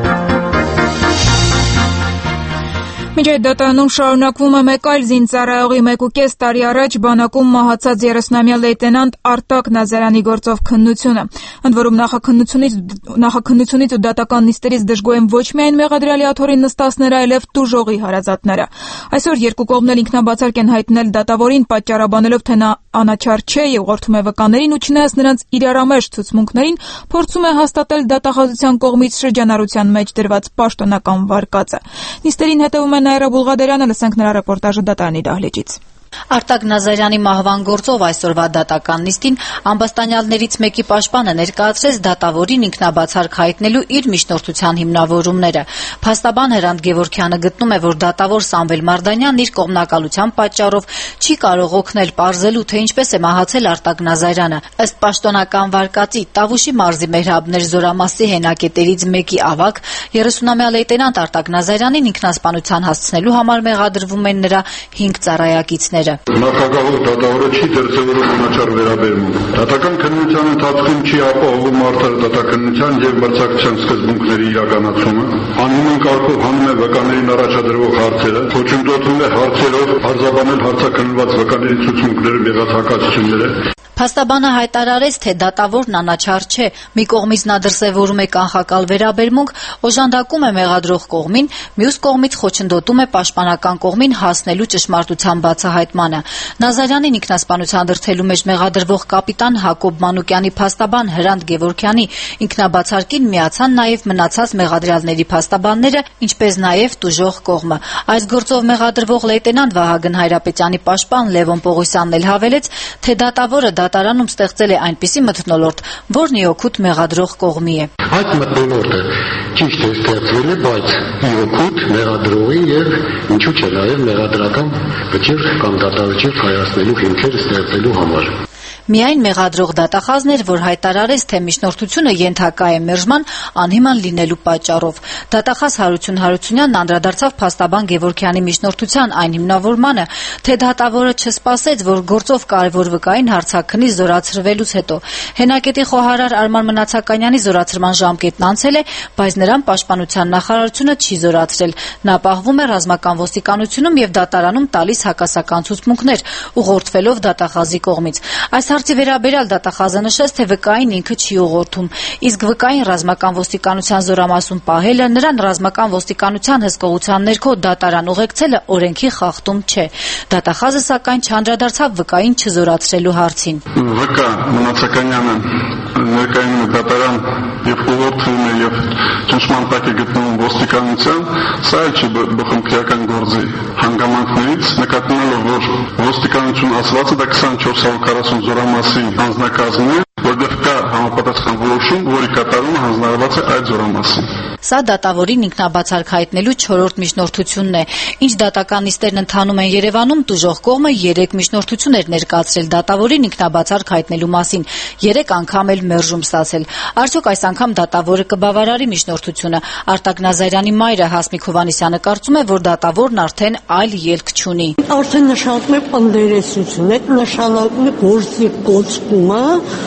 Մինչ այդ դատարանում շարունակվում է մեկ այլ զինծառայողի 1.5 տարի առաջ բանակում մահացած 30-ամյա լեյտենանտ Արտակ Նազարյանի գործով քննությունը։ Ընդ որում նախաքննությունից ու դատական նիստերից դժգոհ են ոչ միայն մեղադրյալի աթոռին նստածները, այլև տուժողի հարազատները։ Այսօր երկու կողմն էլ ինքնաբացարկ են հայտնել դատավորին, պատճառաբանելով, թե նա անաչառ չէ եւ ուղղորդում է վկաներին ու չնայած նրանց իրարամերժ ցուցմունքներին, փորձում է հաստատել դատախազության կողմից շրջանառության մեջ դրված պաշտոնական վարկածը։ Նիստերին հետևում է Նաիրա Բուլղադարյանը, լսենք նրա ռեպորտաժը դատարանի դահլիճից։ Արտակ Նազարյանի մահվան գործով այսօրվա դատական նիստին ամբաստանյալներից մեկի պաշտպանը ներկայացրեց դատավորին ինքնաբացարկ հայտնելու իր միջնորդության հիմնավորումները։ Փաստաբան Հրանտ Գևորգյանը գտնում է, որ դատավոր Սամվել Մարդանյանն իր կողմնակալության պատճառով չի կարող օգնել պարզելու, թե ինչպես է մահացել Արտակ Նազարյանը։ Ըստ պաշտոնական վարկածի, Տավուշի մարզի Մեհրաբներ զորամասի հենակետերից մեկի ավագ 30-ամյա լեյտենանտ Արտակ Նազարյանին ինքնասպանության հասցնելու համար մեղադրվում են նրա 5 ծառայակիցներ։ Նախագահող դատավորը չի դրսևորում անաչառ վերաբերմունք։ Դատական քննության ընթացքում չի ապահովում արդար դատաքննության եւ մրցակցության սկզբունքների իրականացումը, անիմն կարգով հանում է վկաներին առաջադրվող հարցերը, խոչընդոտում է հարցերով արձաբանել հարցաքննված վկաների ցուցմունքները եղած հակասությունները։ Փաստաբանը հայտարարեց, թե դատավորն անաչառ չէ, մի կողմից նա դրսևորում է կանխակալ վերաբերմունք, օժանդակում է մեղադրող կողմին, մյուս կողմից խոչընդոտում է պաշտպանական կողմին հասնելու ճշմարտության բացահայտմանը։ Նազարյանին ինքնասպանության դրդելու մեջ մեղադրվող կապիտան Հակոբ Մանուկյանի փաստաբան Հրանտ Գևորգյանի ինքնաբացարկին միացան նաև մնացած մեղադրյալների փաստաբանները, ինչպես նաև տուժող կողմը։ Այս գործով մեղադրվող լեյտենանտ Վահագն Հայրապետյանի պաշտպան Լևոն Պողոսյանն էլ հավելեց, թե դատավորը դատարանում ստեղծել է այնպիսի մթնոլորտ, որն ի օգուտ մեղադրող կողմի է։ Այդ մթնոլորտը ճիշտ է ստեղծվել է, բայց ի օգուտ մեղադրողի եւ ինչու՞ չէ նաեւ մեղադրական վճիռ կամ դատավճիռ հայացնելու հիմքեր ստեղծելու համար։ Միայն մեղադրող դատախազն էր, որ հայտարարեց, թե միջնորդությունը ենթակա է մերժման անհիմն լինելու պատճառով։ Դատախազ Հարություն Հարությունյանն անդրադարձավ փաստաբան Գևորգյանի միջնորդության այն հիմնավորմանը, թե դատավորը չսպասեց, որ գործով կարևոր վկային հարցաքննի զորացրվելուց հետո։ Հենակետի խոհարար Արման Մնացականյանի զորացրման ժամկետն անցել է, բայց նրան պաշտպանության նախարարությունը չի զորացրել։ Նա պահվում է ռազմական ոստիկանությունում եւ դատարանում տալիս հակասական ցուցմունքներ, ուղղորդվելով դատախազի կողմից։ Այս հարցի վերաբերյալ դատախազը նշեց, թե վկային ինքը չի ուղղորդում, իսկ վկային ռազմական ոստիկանության զորամասում պահելը, նրան ռազմական ոստիկանության հսկողության ներքո դատարան ուղեկցելը օրենքի խախտում չէ։ Դատախազը սակայն չանդրադարձավ վկային չզորացրելու հարցին։ Վկա Մնացականյանը ներկայանում է դատարան եւ ուղղորդվում է եւ ճնշման տակ է գտնվում ոստիկանության, սա չի բխմքրական գործի հանգամանքներից, նկատելով, որ ոստիկանություն ասվածը դա 2440 զորամասի անձնակազմն է, որտեղ կա համապատասխան որոշում, որի կատարումը հանձնարարված է այդ զորամասին։ Սա դատավորին ինքնաբացարկ հայտնելու 4-րդ միջնորդությունն է։ Ինչ դատական նիստերն ընթանում են Երևանում, տուժող կողմը 3 միջնորդություն էր ներկայացրել դատավորին ինքնաբացարկ հայտնելու մասին, 3 անգամ էլ մերժում ստացել։ Արդյոք այս անգամ դատավորը կբավարարի միջնորդությունը։ Արտակ Նազարյանի մայրը Հասմիկ Հովհաննիսյանը կարծում է, որ դատավորն արդեն այլ ելք չունի։ Արդեն նշանակում է պնդերեսություն, այդ նշանակում է գործի կոծկումը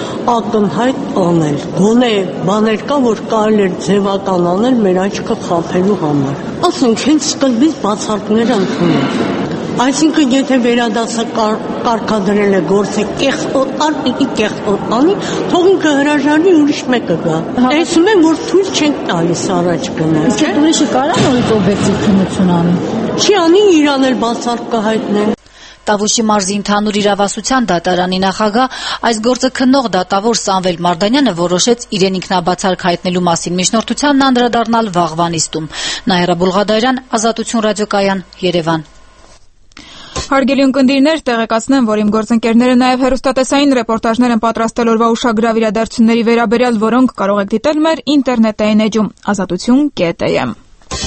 ակնհայտ անել։ Գոնե բաներ կա, որ կարելի է ձևականանել մեր աչքը խափելու համար։ Ասենք հենց սկզբից բացարկներ ընդունել։ Այսինքն եթե վերադասը կարգադրել է գործը կեղծ անի, թող ինքը հրաժարվի ուրիշ մեկը գա։ Տեսնում եմ, որ թույլ չենք տալիս առաջ գնալ։ Իսկ այդ ուրիշը կարա նորից օբյեկտիվ քննություն անի։ Չի անի, իրան էլ բացառք կհայտնեն։ Տավուշի մարզի ընդհանուր իրավասության դատարանի նախագահ այս գործը քննող դատավոր Սամվել Մարդանյանը որոշեց իրեն ինքնաբացարկ հայտնելու մասին միջնորդությանն անդրադառնալ վաղվա նիստում։ Նաիրա Բուլղադարյան, Ազատություն ռադիոկայան, Երևան։ Հարգելի ունկնդիրներ, տեղեկացնեմ, որ իմ գործընկերները նաև հեռուստատեսային ռեպորտաժներ են պատրաստել օրվա ուշագրավ իրադարձությունների վերաբերյալ, որոնք կարող եք դիտել մեր ինտերնետային էջում azatutun.am։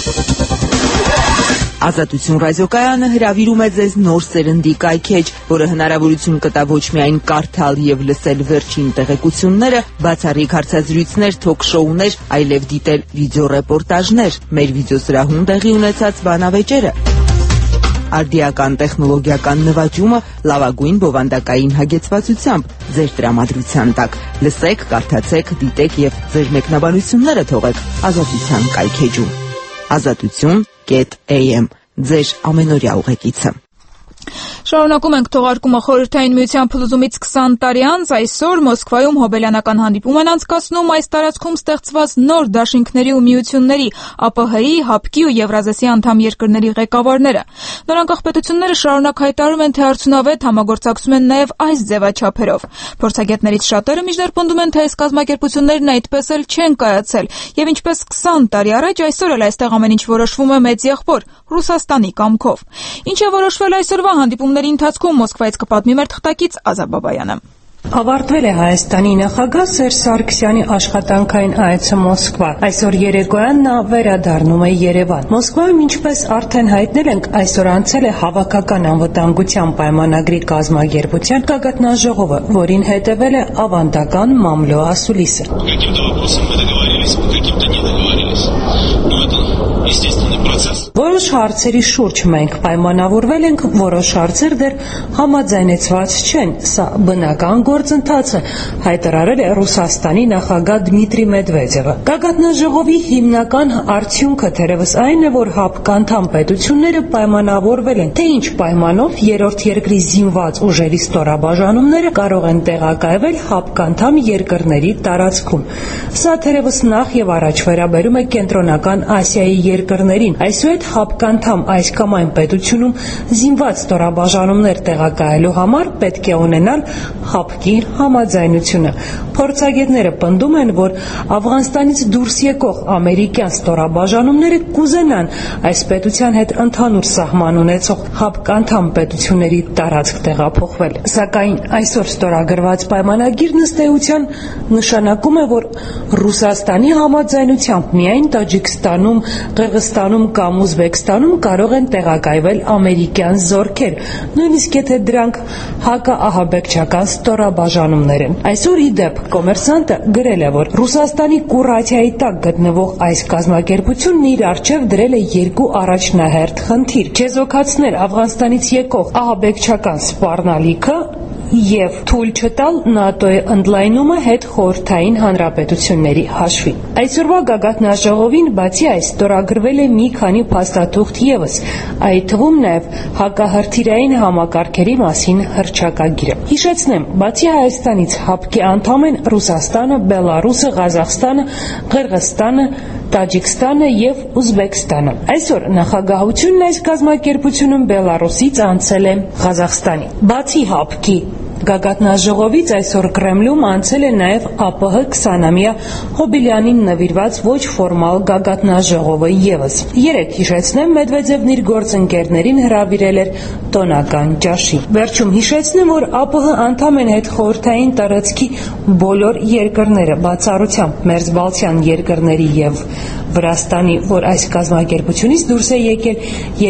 Ազատություն ռադիոկայանը հրավիրում է ձեզ նոր սերնդի կայքեջ, որը հնարավորություն կտա ոչ միայն կարդալ եւ լսել վերջին տեղեկությունները, բացառիկ հարցազրույցներ, թոք-շոուներ, այլև դիտել վիդեոռեպորտաժներ, մեր վիդեոսրահում տեղի ունեցած բանավեճերը, արդիական տեխնոլոգիական նվաճումը լավագույն բովանդակային հագեցվածությամբ ձեր տրամադրության տակ։ Լսեք, կարդացեք, դիտեք եւ ձեր մեկնաբանությունները թողեք Ազատության կայքեջում։ Azatutun.am ձեր ամենօրյա ուղեկիցը։ Շարունակում ենք թողարկումը Խորհրդային Միության փլուզումից 20 տարի անց այսօր Մոսկվայում հոբելյանական հանդիպում են անցկացնում այս տարածքում ստեղծված նոր դաշինքների ու միությունների ԱՊՀ-ի, ՀԱՊԿ-ի ու Եվրազիայի անդամ երկրների ղեկավարները։ Նորանկախ պետությունները շարունակ հայտարարում են, թե արդյունավետ համագործակցում են նաև այս ձևաչափերով։ Փորձագետներից շատերը մինչդեռ պնդում են, թե այս կազմակերպություններն այդպես էլ չեն կայացել, եւ ինչպես 20 տարի առաջ այսօր էլ այստեղ ամեն ինչ որոշվում է մեծ եղբոր Ռուսաստանի կամքով։ Ինչ է որոշվել այսօրվա հանդիպումների ընթացքում Մոսկվայից կպատմի մեր թղթակից Ազա Բաբայանը։ Ավարտվել է Հայաստանի նախագահ Սերժ Սարգսյանի աշխատանքային այցը Մոսկվա։ Այսօր երեկոյան նա վերադառնում է Երևան։ Մոսկվայում, ինչպես արդեն հայտնել ենք, այսօր անցել է հավաքական անվտանգության պայմանագրի կազմակերպության գագաթնաժողովը, որին հետևել է ավանդական մամլո ասուլիսը։ Որոշ հարցերի շուրջ մենք պայմանավորվել ենք, որոշ հարցեր դեռ համաձայնեցված չեն։ Սա բնական գործընթաց է, հայտարարել է Ռուսաստանի նախագահ Դմիտրի Մեդվեդևը։ Գագաթնաժողովի հիմնական արդյունքը թերևս այն է, որ ՀԱՊԿ անդամ պետությունները պայմանավորվել են, թե ինչ պայմանով երրորդ երկրի զինված ուժերի ստորաբաժանումները կարող են տեղակայվել ՀԱՊԿ անդամ երկրների տարածքում։ Սա թերևս նախ եւ առաջ վերաբերում է Կենտրոնական Ասիայի երկրներին։ Այսուհետ ՀԱՊԿ անդամ այս կամ այն պետությունում զինված ստորաբաժանումներ տեղակայելու համար պետք է ունենալ ՀԱՊԿ-ի համաձայնությունը։ Փորձագետները պնդում են, որ Աֆղանստանից դուրս եկող ամերիկյան ստորաբաժանումները կուզենան այս պետության հետ ընդհանուր սահման ունեցող ՀԱՊԿ անդամ պետությունների տարածք տեղափոխվել։ Սակայն այսօր ստորագրված պայմանագիրն ըստ էության նշանակում է, որ Ռուսաստանի համաձայնությամբ միայն Տաջիկստանում, Ղրղստանում կամ Ուզբեկստանում կարող են տեղակայվել ամերիկյան զորքեր, նույնիսկ եթե դրանք հակաահաբեկչական ստորաբաժանումներ են։ Այսօր ի դեպ Կոմերսանտը գրել է, որ Ռուսաստանի կուրացիայի տակ գտնվող այս կազմակերպությունն իր առջև դրել է երկու առաջնահերթ խնդիր՝ չեզոքացնել Աֆղանստանից եկող ահաբեկչական սպառնալիքը եւ թույլ չտալ ՆԱՏՕ-ի ընդլայնումը հետխորհրդային հանրապետությունների հաշվին։ Այսօրվա գագաթնաժողովին բացի այս ստորագրվել է մի քանի փաստաթուղթ եւս, այդ թվում նաեւ հակահրթիռային համակարգերի մասին հռչակագիրը։ Հիշեցնեմ, բացի Հայաստանից ՀԱՊԿ-ի անդամ են Ռուսաստանը, Բելարուսը, Ղազախստանը, Ղրղստանը, Տաջիկստանը եւ Ուզբեկստանը։ Այսօր նախագահությունն այս կազմակերպությունում Բելարուսից անցել է Ղազախստանի։ Բացի ՀԱՊԿ-ի գագաթնաժողովից այսօր Կրեմլում անցել է նաև ԱՊՀ 20-ամյա Հոբելյանին նվիրված ոչ ֆորմալ գագաթնաժողովը եւս։ Երեկ հիշեցնեմ, Մեդվեդևն իր գործընկերներին հրավիրել էր տոնական ճաշի։ Վերջում հիշեցնեմ, որ ԱՊՀ անդամ են հետխորհրդային տարածքի բոլոր երկրները, բացառությամբ Մերձբալթյան երկրների եւ Վրաստանի, որ այս կազմակերպությունից դուրս է եկել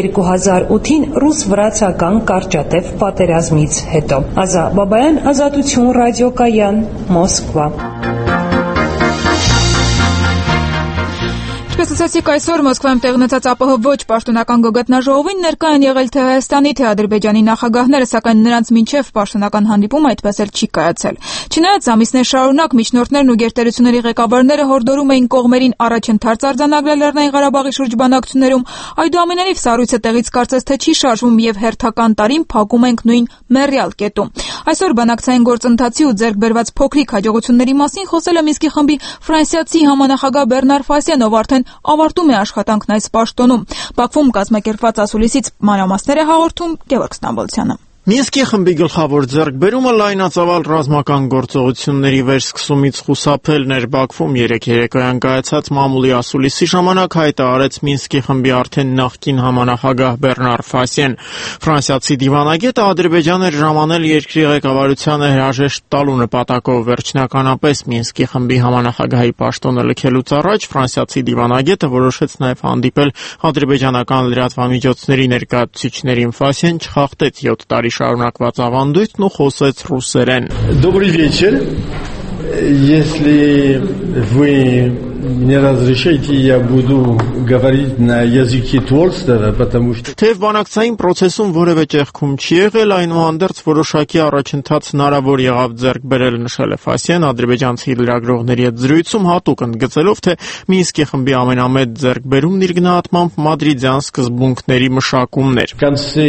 2008-ին ռուս-վրացական կարճատև պատերազմից հետո։ Ազա Բաբայան, Ազատություն ռադիոկայան, Մոսկվա։ Ինչպես ասացիք, այսօր Մոսկվայում տեղի ունեցած ԱՊՀ ոչ պաշտոնական գագաթնաժողովին ներկա են եղել թե Հայաստանի, թե Ադրբեջանի նախագահները, սակայն նրանց մինչև պաշտոնական հանդիպում այդպես էլ չի կայացել։ Չնայած ամիսներ շարունակ միջնորդներն ու գերտերությունների ղեկավարները հորդորում էին կողմերին առաջընթաց արձանագրել Լեռնային Ղարաբաղի շուրջ բանակցություններում, այդուամենայնիվ սառույցը տեղից կարծես թե չի շարժվում եւ հերթական տարին փակում ենք նույն մեռյալ կետում։ Այսօր բանակցային գործընթացի ու ձեռք բերված փոքրիկ հաջողությունների մասին խոսել է Մինսկի խմբի ֆրանսիացի համանախագահ Բեռնար Ֆասիեն, ով արդեն ավարտում է աշխատանքն այս պաշտոնում։ Բաքվում կազմակերպված ասուլիսից մանրամասներ է հաղորդում Գևորգ Ստամբոլցյանը։ Մինսկի խմբի գլխավոր ձեռքբերումը լայնածավալ ռազմական գործողությունների վերսկսումից խուսափելն էր։ Բաքվում երեկ երեկոյան կայացած մամուլի ասուլիսի ժամանակ հայտը արեց Մինսկի խմբի արդեն նախկին համանախագահ Բեռնար Ֆասիեն։ Ֆրանսիացի դիվանագետը Ադրբեջան էր ժամանել երկրի ղեկավարությանը հրաժեշտ տալու նպատակով։ Վերջնականապես Մինսկի խմբի համանախագահի պաշտոնը լքելուց առաջ ֆրանսիացի դիվանագետը որոշեց նաև հանդիպել ադրբեջանական լրատվամիջոցների ներկայացուցիչներին։ Ֆասիեն չխախտեց 7 տարի շարունակված ավանդույթն ու խոսեց ռուսերեն։ Добрый вечер. Если вы мне разрешите, я буду говорить на языке творчества, потому что Թեև բանակցային process-ում որևէ ճեղքում չի եղել, այնուհանդերձ որոշակի առաջընթաց հնարավոր եղավ ձեռք բերել, նշել է Ֆասիեն ադրբեջանցի լրագրողների հետ зрույցում, հատուկ ընդգծելով, թե Մինսկի խմբի ամենամեծ ձեռքբերումն իր գնահատմամբ մադրիդյան սկզբունքների մշակումն էր։ В конце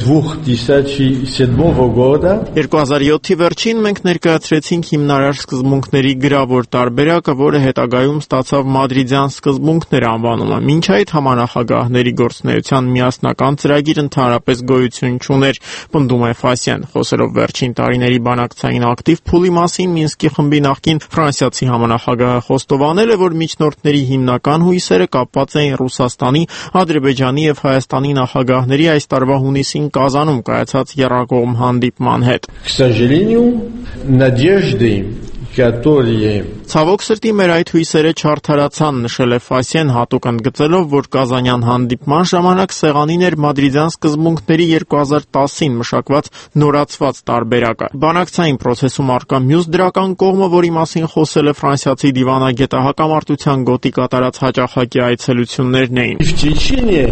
2007 года 2007-ի վերջին մենք ներկայացրեցինք հիմնարար սկզբունքների գրավոր տարբերակը, որը հետագայում ստացավ մադրիդյան սկզբունքներ անվանումը։ Մինչ այդ համանախագահների գործունեության միասնական ծրագիր ընդհանրապես գոյություն չուներ, պնդում է Ֆասիան, խոսելով վերջին տարիների բանակցային ակտիվ փուլի մասին Մինսկի խմբի նախկին ֆրանսիացի համանախագահը խոստովանել է, որ միջնորդների հիմնական հույսերը կապված էին Ռուսաստանի, Ադրբեջանի եւ Հայաստանի նախագահների այս տարվա հունիսին Կազանում կայացած եռակողմ հանդիպման հետ։ К сожалению, надежды, которые Ցավոք սրտի մեր այդ հույսերը չարդարացան, նշել է Ֆասիեն, հատուկ ընդգծելով, որ Կազանյան հանդիպման ժամանակ սեղանին էր մադրիդյան սկզբունքների 2010-ին մշակված նորացված տարբերակը։ Բանակցային process-ում արկա մյուս դրական կողմը, որի մասին խոսել է ֆրանսիացի դիվանագետը, հակամարտության գոտի կատարած հաճախակի այցելություններն էին։ В течение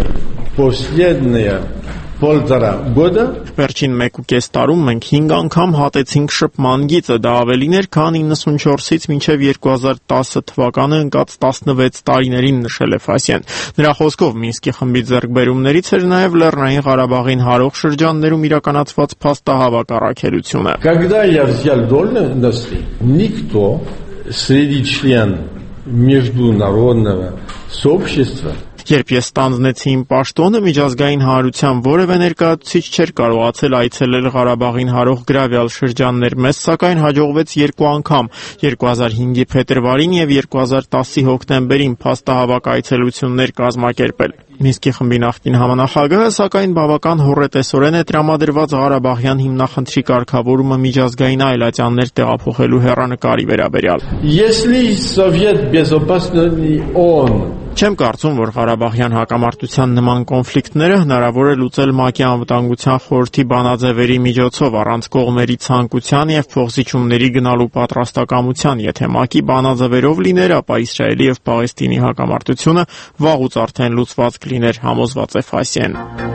последнего полтора года Վերջին 1.5 տարում մենք 5 անգամ հատեցինք շփման գիծը, դա ավելին էր, քան 94-ից մինչև 2010 թվականը ընկած 16 տարիներին, նշել է Ֆասիեն։ Նրա խոսքով Մինսկի խմբի ձեռքբերումներից էր նաև Լեռնային Ղարաբաղին հարող շրջաններում իրականացված փաստահավաք առաքելությունը։ Когда я взял должности, никто среди членов международного сообщества Երբ ես ստանձնեցի իմ պաշտոնը, միջազգային հանրության որևէ ներկայացուցիչ չէր կարողացել այցելել Ղարաբաղին հարող գրավյալ շրջաններ։ Մեզ սակայն հաջողվեց 2 անգամ՝ 2005-ի փետրվարին եւ 2010-ի հոկտեմբերին փաստահավաք այցելություններ կազմակերպել։ Մինսկի խմբի նախկին համանախագահը սակայն բավական հոռետեսորեն է տրամադրված Ղարաբաղյան հիմնախնդրի կարգավորումը միջազգային այլատյաններ տեղափոխելու հեռանկարի վերաբերյալ։ Если Совет Безопасности ООН Չեմ կարծում, որ Ղարաբաղյան հակամարտության նման կոնֆլիկտները հնարավոր է լուծել ՄԱԿ-ի անվտանգության խորհրդի բանաձևերի միջոցով առանց կողմերի ցանկության եւ փոխզիջումների գնալու պատրաստակամության։ Եթե ՄԱԿ-ի բանաձևերով լիներ, ապա Իսրայելի եւ Պաղեստինի հակամարտությունը վաղուց արդեն լուծված կլիներ, համոզված է Ֆասիեն։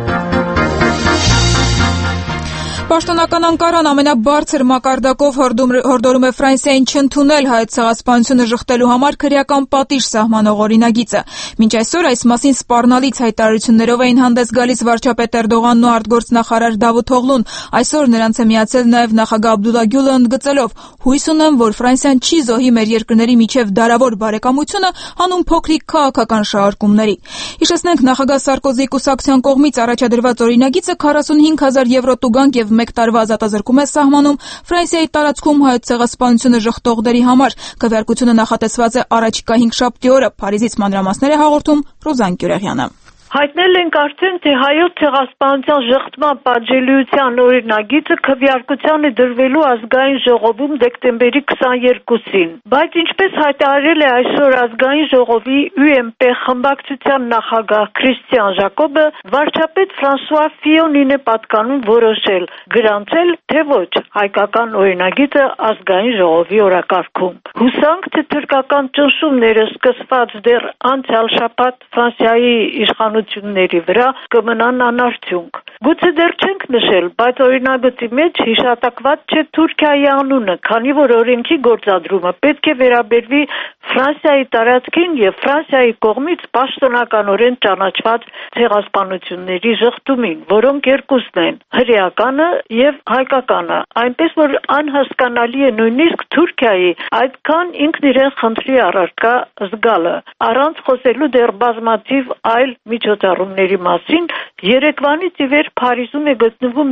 Պաշտոնական Անկարան ամենաբարձր մակարդակով հորդորում է Ֆրանսիային չընդունել հայոց ցեղասպանությունը ժխտելու համար քրեական պատիժ սահմանող օրինագիծը։ Մինչ այսօր այս մասին սպառնալից հայտարարություններով էին հանդես գալիս վարչապետ Էրդողանն ու արտգործնախարար Դավութ Օղլուն։ Այսօր նրանց է միացել նաև նախագահ Աբդուլլա Գյուլը, ընդգծելով. հույս ունեմ, որ Ֆրանսիան չի զոհի մեր երկրների միջև դարավոր բարեկամությունը հանուն փոքրիկ քաղաքական շահարկումների։ Հիշեցնենք, նախագահ Սարկոզիի կուսակցության կողմից առաջադրված օրինագիծը 45,000 եվրո տուգանք եւ 1 տարվա ազատազրկում է սահմանում Ֆրանսիայի տարածքում հայոց ցեղասպանությունը ժխտողների համար։ Քվեարկությունը նախատեսված է առաջիկա 5 շաբթի օրը։ Փարիզից մանրամասներ է հաղորդում Ռուզան Գյուրեղյանը։ Հայտնել ենք արդեն, թե հայոց ցեղասպանության ժխտման պատժելիության օրինագիծը քվեարկության է դրվելու ազգային ժողովում դեկտեմբերի 22-ին։ Բայց ինչպես հայտարարել է այսօր ազգային ժողովի UMP խմբակցության նախագահ Քրիստիան Ժակոբը, վարչապետ Ֆրանսուଆ Ֆիոնին է պատկանում որոշել գրանցել, թե ոչ հայկական օրինագիծը ազգային ժողովի օրակարգում։ Հուսանք, թե թուրքական ճնշումները սկսված դեռ անցյալ շաբաթ Ֆրանսիայի իշխանությունների վրա կմնան անարդյունք։ Գուցե դեռ չենք նշել, բայց օրինագծի մեջ հիշատակված չէ Թուրքիայի անունը, քանի որ օրենքի գործադրումը պետք է վերաբերվի Ֆրանսիայի տարածքին եւ Ֆրանսիայի կողմից պաշտոնականորեն ճանաչված ցեղասպանությունների ժխտումին, որոնք երկուսն են՝ հրեականը եւ հայկականը, այնպես որ անհասկանալի է նույնիսկ Թուրքիայի այդքան ինքն իրեն խնդրի առարկա զգալը, առանց խոսելու դեռ բազմաթիվ այլ միջոցառումների մասին։ Երեկվանից ի վեր Փարիզում է գտնվում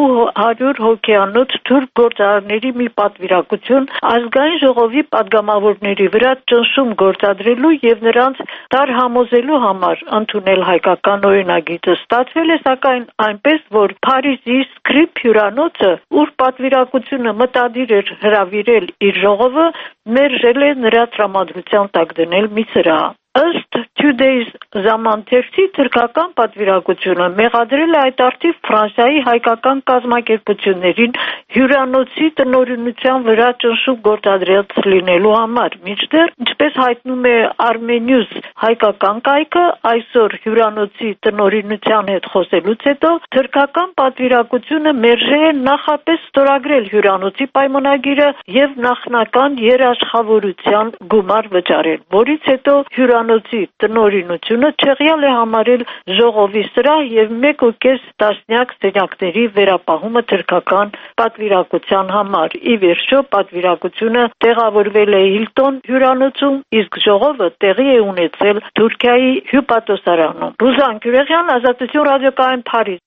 200 հոգեանոց թուրք գործարարների մի պատվիրակություն ազգային ժողովի падգամավորների վրա ճնշում գործադրելու եւ նրանց տարհամոզելու համար ընդունել հայկական օրինագիծը։ Ստացվել է սակայն այնպես, որ Փարիզի Սկրիպ հյուրանոցը, ուր պատվիրակությունը մտադիր էր հրավիրել իր ժողովը, մերժել է նրա տրամադրության տակ դնել մի սրահ։ Ըստ Today's ժամանցի թուրքական պատվիրակությունը մեղադրել է այդ արդիվ Ֆրանսիայի հայկական կազմակերպություններին հյուրանոցի տնօրինության վրա ճնշում գործադրած լինելու համար։ Մինչդեռ, ինչպես հայտնում է Armenius հայկական կայքը, այսօր հյուրանոցի տնօրինության հետ խոսելուց հետո թուրքական պատվիրակությունը մերժել է նախապես ստորագրել հյուրանոցի պայմանագիրը եւ նախնական երաշխավորության գումար վճարել, որից հետո հյուրանոցի տնօրինությունը չեղյալ է համարել ժողովի սրահ եւ 1.5 տասնյակ սենյակների վերապահումը թուրքական պատվիրակության համար։ Ի վերջո պատվիրակությունը տեղավորվել է Հիլտոն հյուրանոցում, իսկ ժողովը տեղի է ունեցել Թուրքիայի հյուպատոսարանում։ Ռուզան Գյուրեղյան, Ազատություն ռադիոկայան, Փարիզ։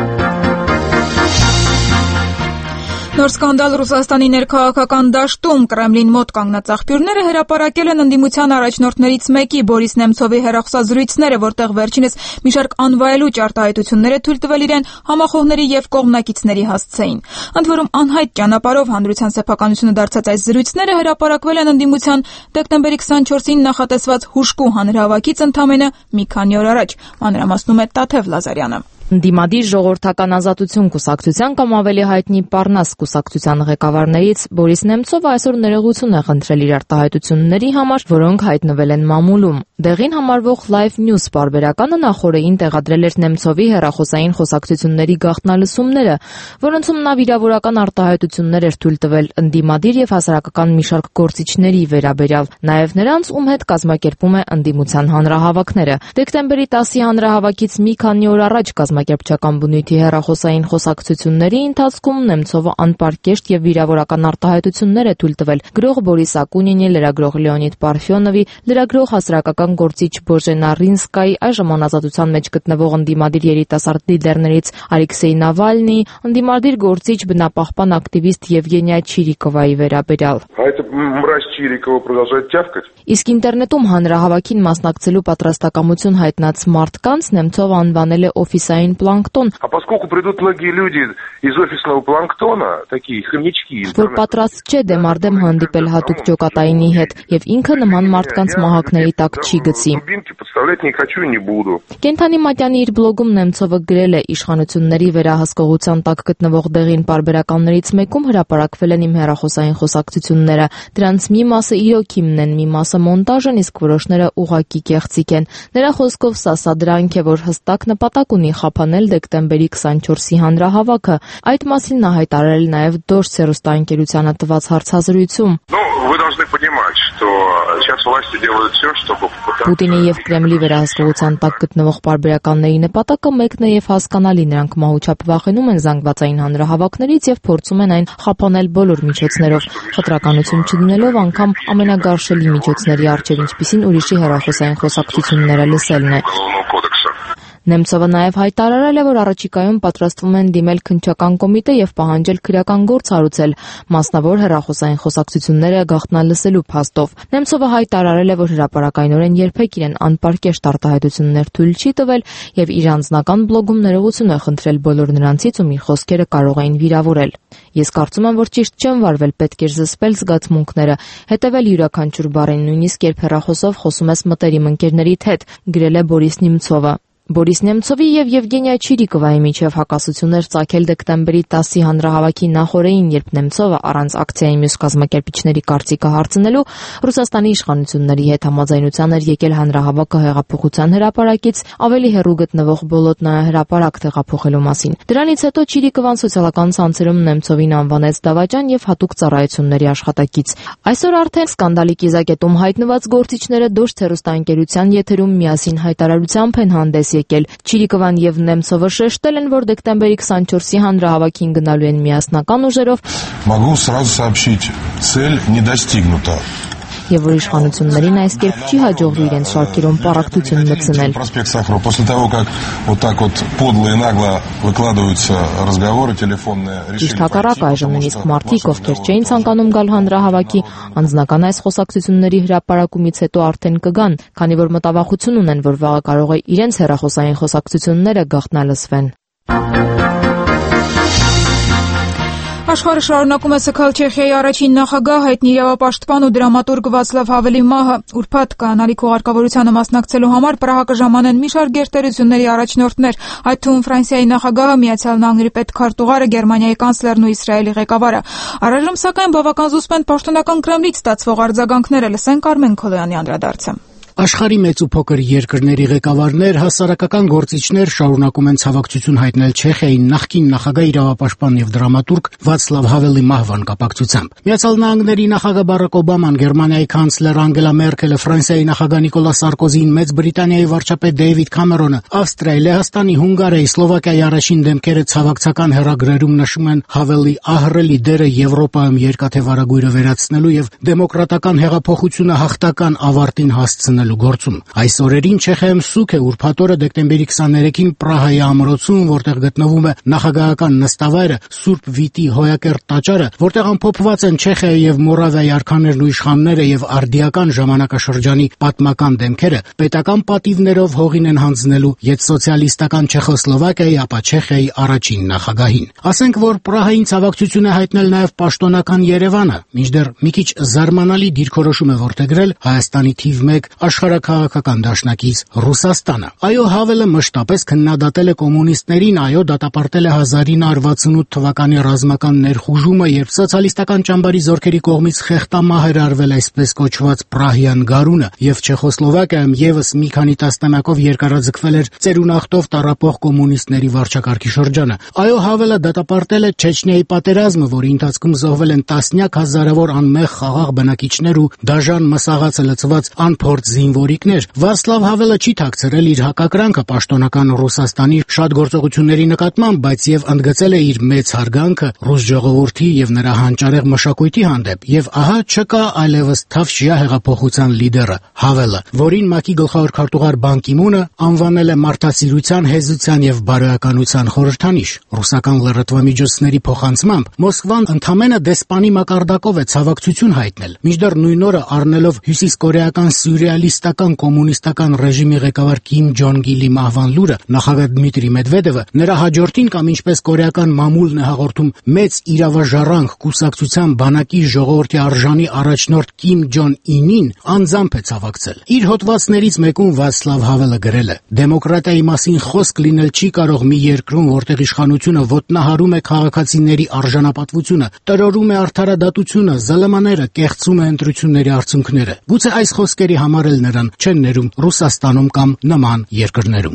Նոր սկանդալ Ռուսաստանի ներքաղաքական դաշտում Կրեմլին մոտ կանգնած աղբյուրները հրապարակել են ընդդիմության առաջնորդներից մեկի Բորիս Նեմցովի հեռախոսազրույցները, որտեղ վերջինս մի շարք անվայելուչ արտահայտություններ է թույլ տվել իրեն համախոհների եւ կողմնակիցների հասցեին։ Ընդ որում անհայտ ճանապարհով հանրության սեփականությունը դարձած այս զրույցները հրապարակվել են ընդդիմության դեկտեմբերի 24-ին նախատեսված հուժկու հանրահավաքից ընդամենը մի քանի օր առաջ։ Մանրամասնում է Տաթև Լազարյանը։ Ընդդիմադիր ժողովրդական ազատություն կուսակցության կամ ավելի հայտնի Պառնաս կուսակցության ղեկավարներից Բորիս Նեմցովը այսօր ներողություն է խնդրել իր արտահայտությունների համար, որոնք հայտնվել են մամուլում։ Դեղին համարվող Live News պարբերականը նախորդին տեղադրել էր Նեմցովի հեռախոսային խոսակցությունների գաղտնալսումները, որոնցում նա վիրավորական արտահայտություններ էր թույլ տվել ընդդիմադիր եւ հասարակական մի շարք գործիչների վերաբերյալ, նաեւ նրանց, ում հետ կազմակերպում է ընդդիմության հանրահավաքները։ Դեկտեմբերի 10-ի հանրահավաքից մի քանի օր առաջ կազմակերպչական բնույթի հեռախոսային խոսակցությունների ընթացքում Նեմցովը անպարկեշտ եւ վիրավորական արտահայտություններ է թույլ տվել գրող Բորիս Ակունինի, լրագրող Լեոնիդ Պարֆյոնովի, լրագրող հասարակական գործիչ Բոժենա Ռինսկայի, այժմ անազատության մեջ գտնվող ընդդիմադիր երիտասարդ լիդերներից Ալեքսեյ Նավալնի, ընդդիմադիր գործիչ բնապահպան ակտիվիստ Եվգենիա Չիրիկովայի վերաբերյալ։ Իսկ ինտերնետում հանրահավաքին մասնակցելու պատրաստակամություն հայտնած մարդկանց Նեմցովը անվանել է օֆիսային պլանկտոն, որ պատրաստ չէ դեմարդեմ հանդիպել հատուկ ջոկատայինի հետ եւ ինքը նման մարդկանց մահակների տակ չի գցի։ Կենթանի Մատյանի իր բլոգում Նեմցովը գրել է. իշխանությունների վերահսկողության տակ գտնվող դեղին պարբերականներից մեկում հրապարակվել են իմ հեռախոսային խոսակցությունները։ Դրանց մի մասը իրոք իմն են, մի մասը մոնտաժ են, իսկ որոշները ուղղակի կեղծիք են։ Նրա խոսքով սա սադրանք է, որ հստակ նպատակ ունի խափանել դեկտեմբերի 24-ի հանրահավաքը։ Այդ մասին նա հայտարարել նաև Դորս հեռուստաընկերությանը տված հարցազրույցում։ Պուտինի եւ Կրեմլի վերահսկողության տակ գտնվող պարբերականների նպատակը մեկն է եւ հասկանալի, նրանք մահուչապ վախենում են զանգվածային հանրահավաքներից եւ փորձում են այն խափանել բոլոր միջոցներով, խտրականություն չդնելով անգամ ամենագարշելի միջոցների առջև, ինչպիսին ուրիշի հեռախոսային խոսակցությունները լսելն է։ Նեմցովը նաև հայտարարել է, որ առաջիկայում պատրաստվում են դիմել քննչական կոմիտե եւ պահանջել քրեական գործ հարուցել, մասնավոր հեռախոսային խոսակցությունները գաղտնալսելու փաստով։ Նեմցովը հայտարարել է, որ հրապարակայնորեն երբեք իրեն անպարկեշտ արտահայտություններ թույլ չի տվել եւ իր անձնական բլոգում ներողություն է խնդրել բոլոր նրանցից, ում իր խոսքերը կարող էին վիրավորել։ Ես կարծում եմ, որ ճիշտ չեմ վարվել, պետք էր զսպել զգացմունքները, հետևել յուրաքանչյուր բառին, նույնիսկ երբ հեռախոսով խոսում ես մտերիմ ընկերներիդ հետ, գրել է Բորիս Նեմցովը։ Բորիս Նեմցովի եւ Եվգենիա Չիրիկովայի միջև հակասություններ ծագել դեկտեմբերի 10-ի հանրահավաքի նախօրեին, երբ Նեմցովը առանց ակցիայի մյուս կազմակերպիչների կարծիքը հարցնելու Ռուսաստանի իշխանությունների հետ համաձայնության էր եկել հանրահավաքը հեղափոխության հրապարակից ավելի հեռու գտնվող Բոլոտնայա հրապարակ տեղափոխելու մասին։ Դրանից հետո Չիրիկովան սոցիալական ցանցերում Նեմցովին անվանեց դավաճան եւ հատուկ ծառայությունների աշխատակից։ Այսօր արդեն սկանդալի կիզակետում հայտնված գործիչները Դոշտ հեռուստաընկերության եթերում միասին հայտարարությամբ են հանդես եկել։ Չիրիկովան եւ Նեմցովը շեշտել են, որ դեկտեմբերի 24-ի հանրահավաքին գնալու են միասնական ուժերով։ Могу сразу сообщить, цель не достигнута. Եվ որ իշխանություններին այս կերպ չի հաջողվի իրենց շարքերում պառակտություն մտցնել։ Проспект Сахарова. После того, как вот так вот подло и нагло выкладываются разговоры телефонные, решили. Իսկ հակառակ այժմ նույնիսկ մարդիկ, ովքեր չէին ցանկանում գալ հանրահավաքի, անձնական այս խոսակցությունների հրապարակումից հետո արդեն կգան, քանի որ մտավախություն ունեն, որ վաղը կարող է իրենց հեռախոսային խոսակցությունները գաղտնալսվեն։ Աշխարհը շարունակում է սգալ Չեխիայի առաջին նախագահ, հայտնի իրավապաշտպան ու դրամատուրգ Վացլավ Հավելի մահը։ Ուրբաթ կանալի քողարկավորությանը մասնակցելու համար Պրահա կժամանեն մի շարք գերտերությունների առաջնորդներ, այդ թվում Ֆրանսիայի նախագահը, Միացյալ Նահանգների պետքարտուղարը, Գերմանիայի կանցլերն ու Իսրայելի ղեկավարը։ Առայժմ սակայն բավական զուսպ են պաշտոնական Կրեմլից ստացվող արձագանքները։ Լսենք Արմեն Քոլոյանի անդրադարձը։ Աշխարհի մեծ ու փոքր երկրների ղեկավարներ, հասարակական գործիչներ շարունակում են ցավակցություն հայտնել Չեխիայի նախկին նախագահ իրավապաշտպան եւ դրամատուրգ Վացլավ Հավելի մահվան կապակցությամբ։ Միացյալ Նահանգների նախագահ Բարակ Օբաման, Գերմանիայի կանցլեր Անգելա Մերկելը, Ֆրանսիայի նախագահ Նիկոլա Սարկոզին, Մեծ Բրիտանիայի վարչապետ Դեյվիդ Քամերոնը, Ավստրիայի, Լեհաստանի, Հունգարիայի, Սլովակիայի առաջին դեմքերը ցավակցական հեռագրերում նշում են Հավելի ահռելի դերը Եվրոպայում երկաթե վարագույրը վերացնելու եւ դեմոկրատական հեղափոխությունը հաղթական ավարտին հասցնելու գործում։ Այս օրերին Չեխիայում սուք է ուրբաթ օրը դեկտեմբերի 23-ին Պրահայի ամրոցում, որտեղ գտնվում է նախագահական նստավայրը Սուրբ Վիտի հոյակերտ տաճարը, որտեղ ամփոփված են Չեխիայի եւ Մորավիայի արքաներն ու իշխանները եւ արդիական ժամանակաշրջանի պատմական դեմքերը, պետական պատիվներով հողին են հանձնելու յետսոցիալիստական Չեխոսլովակիայի, ապա Չեխիայի առաջին նախագահին։ Ասենք, որ Պրահային ցավակցություն է հայտնել նաեւ պաշտոնական Երևանը, մինչդեռ մի քիչ զարմանալի դիրքորոշում է որդեգրել Հայաստանի թիվ 1 աշխարհաքաղաքական դաշնակից Ռուսաստանը։ Այո, Հավելը մշտապես քննադատել է կոմունիստներին, այո, դատապարտել է 1968 թվականի ռազմական ներխուժումը, երբ սոցիալիստական ճամբարի զորքերի կողմից խեղտամահ էր արվել այսպես կոչված Պրահյան գարունը, եւ Չեխոսլովակիայում եւս մի քանի տասնամյակով երկարաձգվել էր ծերունախտով տառապող կոմունիստների վարչակարգի շրջանը։ Այո, Հավելը դատապարտել է Չեչնիայի պատերազմը, որի ընթացքում զոհվել են տասնյակ հազարավոր անմեղ խաղաղ բնակիչներ ու դաժան մսաղացը լցված անփորձ զինվորիկներ։ Վացլավ Հավելը չի թաքցրել իր հակակրանքը պաշտոնական Ռուսաստանի շատ գործողությունների նկատմամբ, բայց եւ ընդգծել է իր մեծ հարգանքը ռուս ժողովրդի եւ նրա հանճարեղ մշակույթի հանդեպ։ Եվ ահա չկա այլևս թավշյա հեղափոխության լիդերը Հավելը, որին ՄԱԿ-ի գլխավոր քարտուղար Բան Կի Մունը անվանել է մարդասիրության, հեզության եւ բարոյականության խորհրդանիշ։ Ռուսական լրատվամիջոցների փոխանցմամբ Մոսկվան ընդամենը դեսպանի մակարդակով է ցավակցություն հայտնել, մինչդեռ նույն օրը առնելով հյուսիսկորեական սյուրռեալիստական կոմունիստական ռեժիմի ղեկավար Կիմ Ջոնգ Իլի մահվան լուրը նախագահ Դմիտրի Մեդվեդևը նրա հաջորդին կամ ինչպես կորեական մամուլն է հաղորդում մեծ իրավաժառանգ կուսակցության բանակի ժողովրդի արժանի առաջնորդ Կիմ Ջոն Ինին անձամբ է ցավակցել։ Իր հոդվածներից մեկում Վացլավ Հավելը գրել է. «Դեմոկրատիայի մասին խոսք լինել չի կարող մի երկրում, որտեղ իշխանությունը ոտնահարում է քաղաքացիների արժանապատվությունը, տրորում է արդարադատությունը, ԶԼՄ-ները, կեղծում է ընտրությունների արդյունքները։ Գուցե այս խոսքերի համար էլ նրան չեն ներում Ռուսաստանում կամ նման երկրներում»։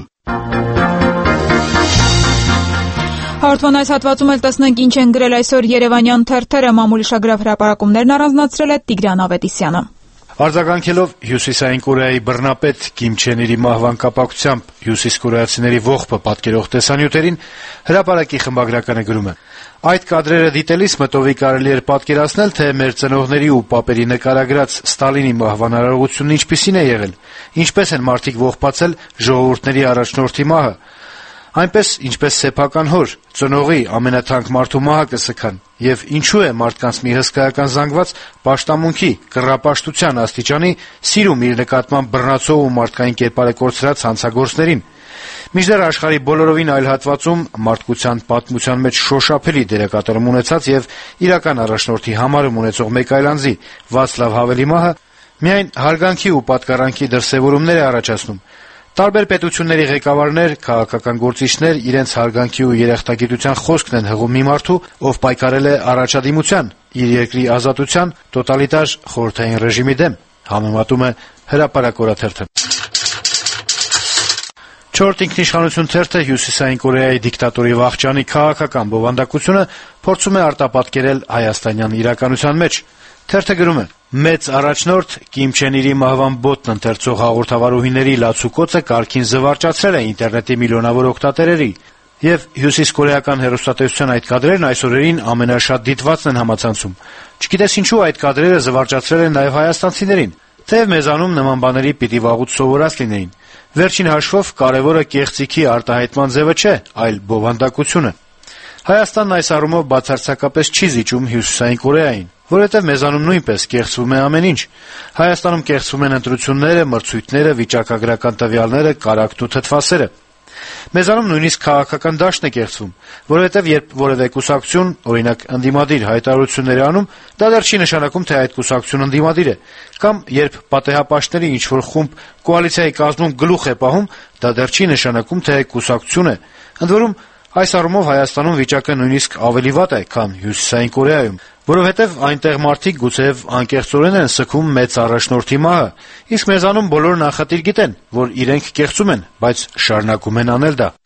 Հաղորդման այս հատվածում էլ տեսնենք ինչ են գրել այսօր երևանյան թերթերը։ Մամուլի շագրավ հրապարակումներն առանձնացրել է Տիգրան Ավետիսյանը։ Արձագանքելով Հյուսիսային Կորեայի բռնապետ Կիմ Չեն Իրի մահվան կապակցությամբ հյուսիսկորեացիների ողբը պատկերող տեսանյութերին, հրապարակի խմբագրականը գրում է. «Այդ կադրերը դիտելիս մտովի կարելի էր պատկերացնել, թե մեր ծնողների ու պապերի նկարագրած Ստալինի մահվան արարողությունն ինչպիսին է եղել, ինչպես են մարդիկ ողբացել ժողովուրդների առաջնորդի մահը, այնպես ինչպես սեփական հոր, ծնողի, ամենաթանկ մարդու մահը կսքան, եւ ինչու է մարդկանց մի հսկայական զանգված պաշտամունքի, կռապաշտության աստիճանի սիրում իր նկատմամբ բռնացող ու մարդկային կերպարը կորցրած հանցագործներին։ Մինչդեռ աշխարհի բոլորովին այլ հատվածում մարդկության պատմության մեջ շոշափելի դերակատարում ունեցած եւ իրական առաջնորդի համարում ունեցող մեկ այլ անձի՝ Վացլավ Հավելի մահը միայն հարգանքի ու պատկառանքի դրսեւորումներ է առաջացնում։ Տարբեր պետությունների ղեկավարներ, քաղաքական գործիչներ իրենց հարգանքի ու երախտագիտության խոսքն են հղում մի մարդու, ով պայքարել է առաջադիմության, իր երկրի ազատության, տոտալիտար խորհրդային ռեժիմի դեմ», համեմատում է Հրապարակ օրաթերթը։ «Չորրորդ ինքնիշխանություն» թերթը Հյուսիսային Կորեայի դիկտատորի վախճանի քաղաքական բովանդակությունը փորձում է արտապատկերել հայաստանյան իրականության մեջ։ Թերթը գրում է. «Մեծ առաջնորդ Կիմ Չեն Իրի մահվան բոտն ընթերցող հաղորդավարուհիների լացուկոցը կարգին զվարճացրել է ինտերնետի միլիոնավոր օգտատերերի, եւ հյուսիսկորեական հեռուստատեսության այդ կադրերն այս օրերին ամենաշատ դիտվածն են համացանցում։ Չգիտես ինչու այդ կադրերը զվարճացրել են նաեւ հայաստանցիներին, թեև մեզանում նման բաների պիտի վաղուց սովորած լինեին։ Վերջին հաշվով կարեւորը կեղծիքի արտահայտման ձևը չէ, այլ բովանդակությունը։ Հայաստանն այս առումով բացարձակապես չի զիջում Հյուսիսային Կորեային, որովհետեւ մեզանում նույնպես կեղծվում է ամեն ինչ։ Հայաստանում կեղծվում են ընտրությունները, մրցույթները, վիճակագրական տվյալները, կարագն ու թթվասերը։ Մեզանում նույնիսկ քաղաքական դաշտն է կեղծվում, որովհետեւ երբ որևէ կուսակցություն, օրինակ ընդդիմադիր հայտարարություններ է անում, դա դեռ չի նշանակում, թե այդ կուսակցությունը ընդդիմադիր է, կամ երբ պատեհապաշտների ինչ-որ խումբ կոալիցիայի կազմում գլուխ է պահում, դա դեռ չի նշանակում, թե կուսակցություն է։ Ընդ որում, այս առումով Հայաստանում վիճակը նույնիսկ ավելի վատ է, քան Հյուսիսային Կորեայում, որովհետեւ այնտեղ մարդիկ գուցեև անկեղծորեն են սգում մեծ առաջնորդի մահը, իսկ մեզանում բոլորը նախատիր գիտեն, որ իրենք կեղծում են, բայց շարունակում են անել դա»։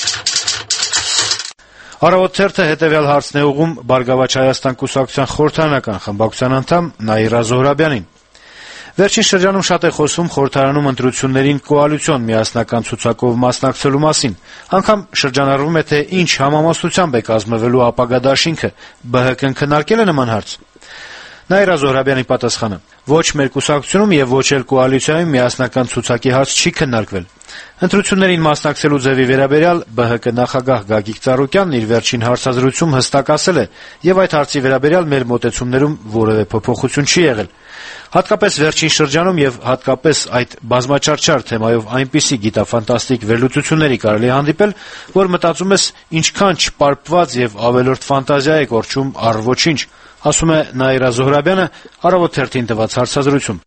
«Առավոտ» թերթը հետեւյալ հարցն է ուղղում Բարգավաճ Հայաստան կուսակցության խորհրդարանական խմբակցության անդամ Նաիրա Զոհրաբյանին։ Վերջին շրջանում շատ է խոսվում խորհրդարանում ընտրություններին կոալիցիոն միասնական ցուցակով մասնակցելու մասին։ Անգամ շրջանառվում է, թե ինչ համամասնությամբ է կազմվելու ապագա դաշինքը։ ԲՀԿ-ն քննարկել է նման հարց։ Նաիրա Զոհրաբյանի պատասխանը. «Ոչ մեր կուսակցությունում եւ ոչ էլ կոալիցիայում միասնական ցուցակի հարց չի քննարկվել։ Ընտրություններին մասնակցելու ձևի վերաբերյալ ԲՀԿ նախագահ Գագիկ Ծառուկյանն իր վերջին հարցազրույցում հստակ ասել է, եւ այդ հարցի վերաբերյալ մեր մոտեցումներում որևէ փոփոխություն չի եղել։ Հատկապես վերջին շրջանում եւ հատկապես այդ բազմաչարչար թեմայով այնպիսի գիտաֆանտաստիկ վերլուծությունների կարելի հանդիպել, որ մտածում ես ինչքան չպարպված եւ ավելորդ ֆանտազիա է կորչում առ ոչինչ», ասում է Նաիրա Զոհրաբյանը Առավոտ թերթին տված հարցազրույցում։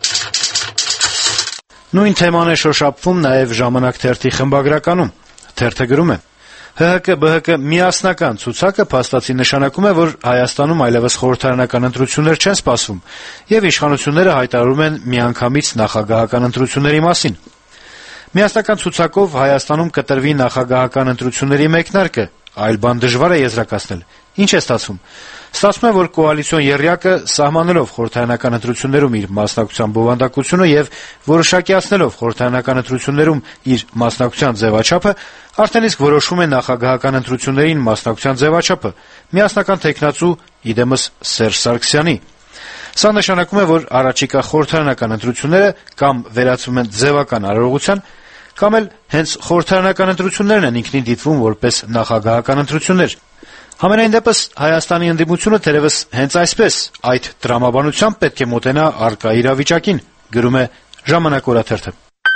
Նույն թեման է շոշափվում նաեւ Ժամանակ թերթի խմբագրականում։ Թերթը գրում է. «ՀՀԿ-ԲՀԿ միասնական ցուցակը փաստացի նշանակում է, որ Հայաստանում այլևս խորհրդարանական ընտրություններ չեն սպասվում, եւ իշխանությունները հայտարարում են միանգամից նախագահական ընտրությունների մասին։ Միասնական ցուցակով Հայաստանում կտրվի նախագահական ընտրությունների մեկնարկը, այլ բան դժվար է եզրակացնել։ Ինչ է ստացվում։ Ստացվում է, որ կոալիցիոն եռյակը սահմանելով խորհրդարանական ընտրություններում իր մասնակցության բովանդակությունը եւ որոշակիացնելով խորհրդարանական ընտրություններում իր մասնակցության ձևաչափը, արդեն իսկ որոշում է նախագահական ընտրություններին մասնակցության ձևաչափը՝ միասնական թեկնածու իդեմս Սերժ Սարգսյանի։ Սա նշանակում է, որ առաջիկա խորհրդարանական ընտրությունները կամ վերածվում են ձևական արարողության, կամ էլ հենց խորհրդարանական ընտրություններն են ինքնին դիտվում որպես նախագահական ընտրություններ։ Համենայն դեպս Հայաստանի ընդդիմությունը թերևս հենց այսպես այդ տրամաբանությամբ պետք է մոտենա առկա իրավիճակին», գրում է Ժամանակ օրաթերթը։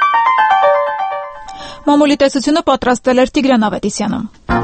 Մամուլի տեսությունը պատրաստել էր Տիգրան Ավետիսյանը։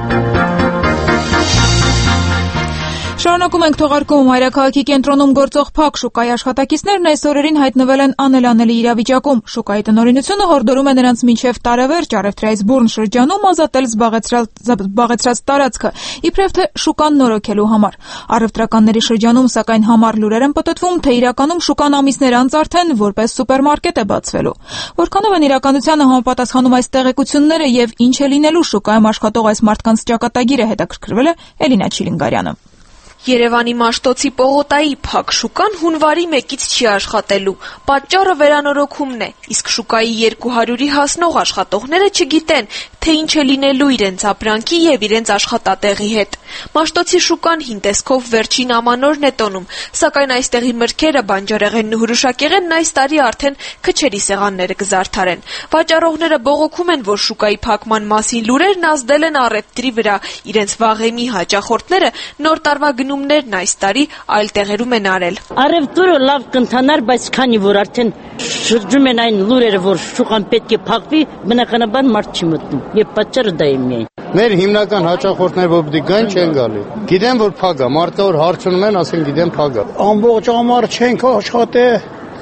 Շարունակում ենք թողարկում Մայրաքաղաքի կենտրոնում գործող փակ շուկայի աշխատակիցներն այս օրերին հայտնվել են անելանելի իրավիճակում։ Շուկայի տնօրինությունը հորդորում է նրանց մինչև տարեվերջ առևտրայից բուռն շրջանում ազատել զբաղեցրած տարածքը, իբրև թե շուկան նորոգելու համար։ Առևտրականների շրջանում սակայն համառ լուրեր են պտտվում, թե իրականում շուկան ամիսներ անց արդեն որպես սուպերմարկետ է բացվելու։ Որքանով են իրականությանը համապատասխանում այս տեղեկությունները եւ ինչ է լինելու շուկայում աշխատող այս մարդկանց ճակատագիրը, հետաքրքրվել է Էլինա Չիլինգարյանը։ Երևանի Մաշտոցի պողոտայի փակ շուկան հունվարի 1-ից չի աշխատելու։ Պատճառը վերանորոգումն է, իսկ շուկայի 200-ի հասնող աշխատողները չգիտեն, թե ինչ է լինելու իրենց ապրանքի եւ իրենց աշխատատեղի հետ։ Մաշտոցի շուկան հին տեսքով վերջին ամանորն է տոնում, սակայն այստեղի մրգերը, բանջարեղենն ու հրուշակեղենն այս տարի արդեն քչերի սեղանները կզարդարեն։ Վաճառողները բողոքում են, որ շուկայի փակման մասին լուրերն ազդել են առևտրի վրա։ Իրենց վաղեմի հաճախորդները նոր տարվա գնումներն այս տարի այլ տեղերում են արել։ Առևտուրը լավ կընթանար, բայց քանի որ արդեն շրջում են այն լուրերը, որ շուկան պետք է փակվի, բնականաբար մարդ չի մտնում, եւ պատճառը դա է միայն։ Մեր հիմնական հաճախորդները որ պիտի գան չեն գալի։ Գիտեն որ փակ է, մարդը որ հարցնում են, ասեն գիտեն փակ է։ Ամբողջ ամառ չենք աշխատել,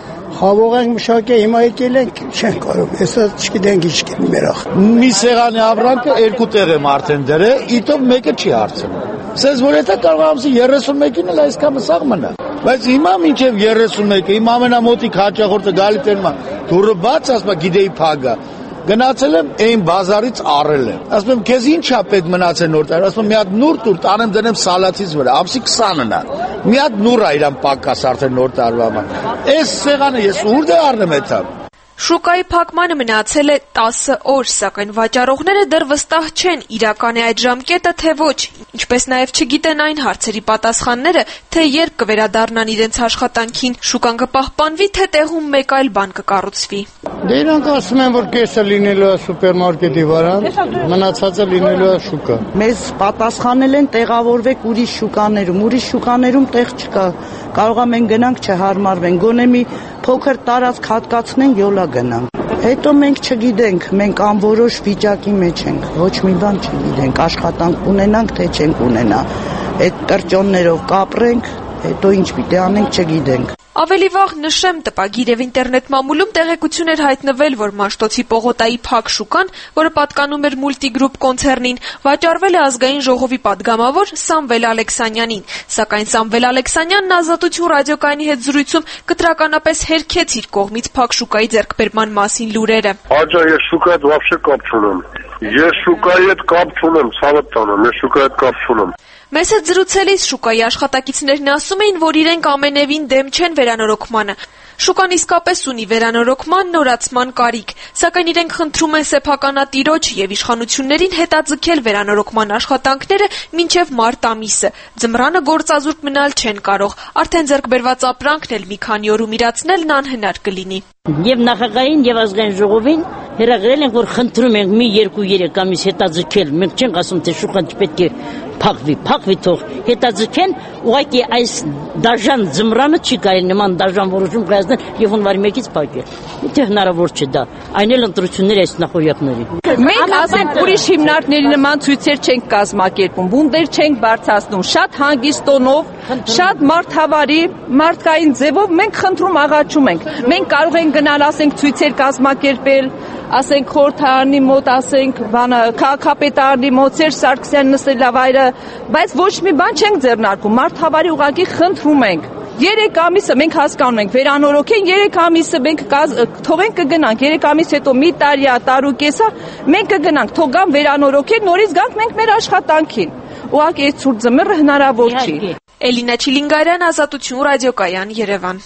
խաղող ենք մշակել, հիմա եկել ենք, չենք կարող։ Հեսա չգիտենք ինչ կինի մեր ախ։ Մի սեղանի ավրանքը 2 տեղ եմ արդեն դրել, իտով մեկը չի հարցնում։ Սենց որ եթե կարող ամսի 31-ին էլ այսքանը սաղ մնա։ Բայց հիմա մինչև 31-ը իմ ամենամոտիկ հաճախորդը գալի տերմա դուրը բաց, ասում է գիտեի փակ է։ Գնացել եմ այն բազարից առել եմ։ Ասում եմ քեզ ի՞նչ է պետք մնացել նոր տարի։ Ասում եմ մի հատ նուր տուր, տանեմ դնեմ սալատից վրա, ամսի 20-ն է։ Մի հատ նուր է իրան պակաս արդեն նոր տարվա համար։ Այս սեղանը ես ուր դե առնեմ էթա։ Շուկայի փակմանը մնացել է 10 օր, սակայն վաճառողները դեռ վստահ չեն, իրական է այդ ժամկետը, թե ոչ, ինչպես նաև չգիտեն այն հարցերի պատասխանները, թե երբ կվերադառնան իրենց աշխատանքին, շուկան կպահպանվի, թե տեղում մեկ այլ բան կկառուցվի։ Դե իրանք ասում են, որ կեսը լինելու է սուպերմարկետի վրա, մնացածը լինելու է շուկա։ Մեզ պատասխանել են տեղավորվեք ուրիշ շուկաներում տեղ չկա։ Կարող է մենք գնանք չհարմարվենք, գոնե մի փոքր տարածք հատկացնենք, յոլա գնանք։ Հետո մենք չգիտենք, մենք անորոշ վիճակի մեջ ենք, ոչ մի բան չգիտենք, աշխատանք ունենանք, թե չենք ունենա։ Այդ տրճոններով կապրենք, հետո ինչ պիտի անենք, չգիտենք։ Ավելի վաղ նշեմ, տպագիր եւ ինտերնետ մամուլում տեղեկություն էր հայտնվել, որ Մաշտոցի պողոտայի փակ շուկան, որը պատկանում էր Multigroup կոնցեռնին, վաճառվել է ազգային ժողովի падգամավոր Սամվել Ալեքսանյանին, սակայն Սամվել Ալեքսանյանն Ազատություն ռադիոկայանի հետ զրույցում կտրականապես հերքեց իր կողմից փակ շուկայի ձեռքբերման մասին լուրերը։ Աջա, ես շուկայի հետ вообще կապ չունեմ։ Ես շուկայի հետ կապ չունեմ, ցավդ տանեմ, ես շուկայի հետ կապ չունեմ։ Մեզ հետ զրուցելիս շուկայի աշխատակիցներն ասում էին, որ իրենք ամենևին դեմ չեն վերանորոգմանը։ Շուկան իսկապես ունի վերանորոգման, նորացման կարիք, սակայն իրենք խնդրում են սեփականատիրոջ եւ իշխանություններին հետաձգել վերանորոգման աշխատանքները մինչեւ մարտ ամիսը։ Ձմռանը գործազուրկ մնալ չեն կարող, արդեն ձեռքբերված ապրանքն էլ մի քանի օրում իրացնելն անհնար կլինի։ Եվ նախագահային եւ ազգային ժողովին հրավիրել են, որ խնդրում ենք մի 2-3 ամիս հետաձգել։ Մենք չենք ասում, թե շուկան չպետք է փակվի թող հետաձգեն, ուղղակի այս դաժան ձմռանը չի կարելի նման դաժան որոշում կայացնել եւ հունվարի 1-ից փակել։ Եթե հնարավոր չէ դա, այն էլ ընտրություններ այս նախօրյակների։ Մենք ասենք ուրիշ հիմնարկների նման ցույցեր չենք կազմակերպում, բունտեր չենք բարձրացնում, շատ հանգիստ տոնով, շատ մարդավարի, մարդկային ձևով մենք խնդրում աղաչում ենք։ Մենք կարող ենք գնալ, ասենք ցույցեր կազմակերպել, ասենք խորհրդարանի մոտ, ասենք քաղաքապետարանի մոտ Սերժ Սարգսյան նստելա վայրը, բայց ոչ մի բան չենք ձեռնարկում, մարդավարի ուղղակի խնդրում ենք։ 3 ամիսը մենք հասկանում ենք, վերանորոգեն 3 ամիսը մենք թողենք կգնանք, 3 ամիս հետո մի տարի, տարուկեսա մենք կգնանք, թող գան վերանորոգեն, նորից գանք մենք մեր աշխատանքին։ Ուղղակի այս ցուրտ ձմեռը հնարավոր չի։ Էլինա Չիլինգարյան, Ազատություն ռադիոկայան, Երևան։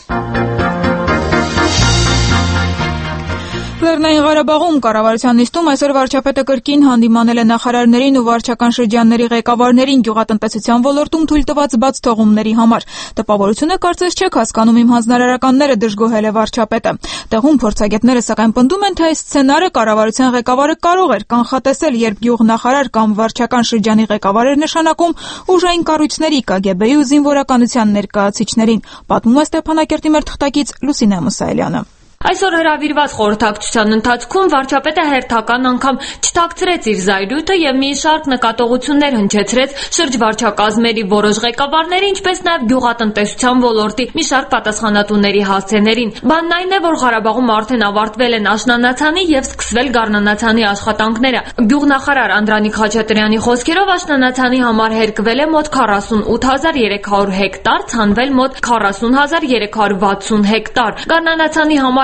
Լեռնային Ղարաբաղում կառավարության նիստում այսօր վարչապետը կրկին հանդիմանել է նախարարներին ու վարչական շրջանների ղեկավարներին գյուղատնտեսության ոլորտում թույլ տված բաց թողումների համար։ Տպավորությունը կարծես չեք հասկանում իմ հանձնարարականները, դժգոհել է վարչապետը։ Տեղում փորձագետները սակայն պնդում են, թե այս սցենարը կառավարության ղեկավարը կարող էր կանխատեսել, երբ գյուղնախարար կամ վարչական շրջանի ղեկավար էր նշանակում ուժային կառույցների ԿԳԲ-ի ու զինվորականության ներկայացուցիչներին, պատմում է Ստեփանակերտի մեր թղթակից Լուսինե Մուսայելյանը։ Այսօր հրավիրված խորհրդակցության ընթացքում վարչապետը հերթական անգամ չթաքցրեց իր զայրույթը եւ մի շարք նկատողություններ հնչեցրեց շրջվարչակազմերի որոշ ղեկավարների, ինչպես նաեւ գյուղատնտեսության ոլորտի մի շարք պատասխանատուների հասցեներին։ Բանն այն է, որ Ղարաբաղում արդեն ավարտվել են աշնանացանի եւ սկսվել գառնանացանի աշխատանքները։ Գյուղնախարար Անդրանիկ Խաչատրյանի խոսքերով աշնանացանի համար հերկվել է մոտ 48300 հեկտար, ցանվել մոտ 40360 հեկտար։ Գառնանացանի համար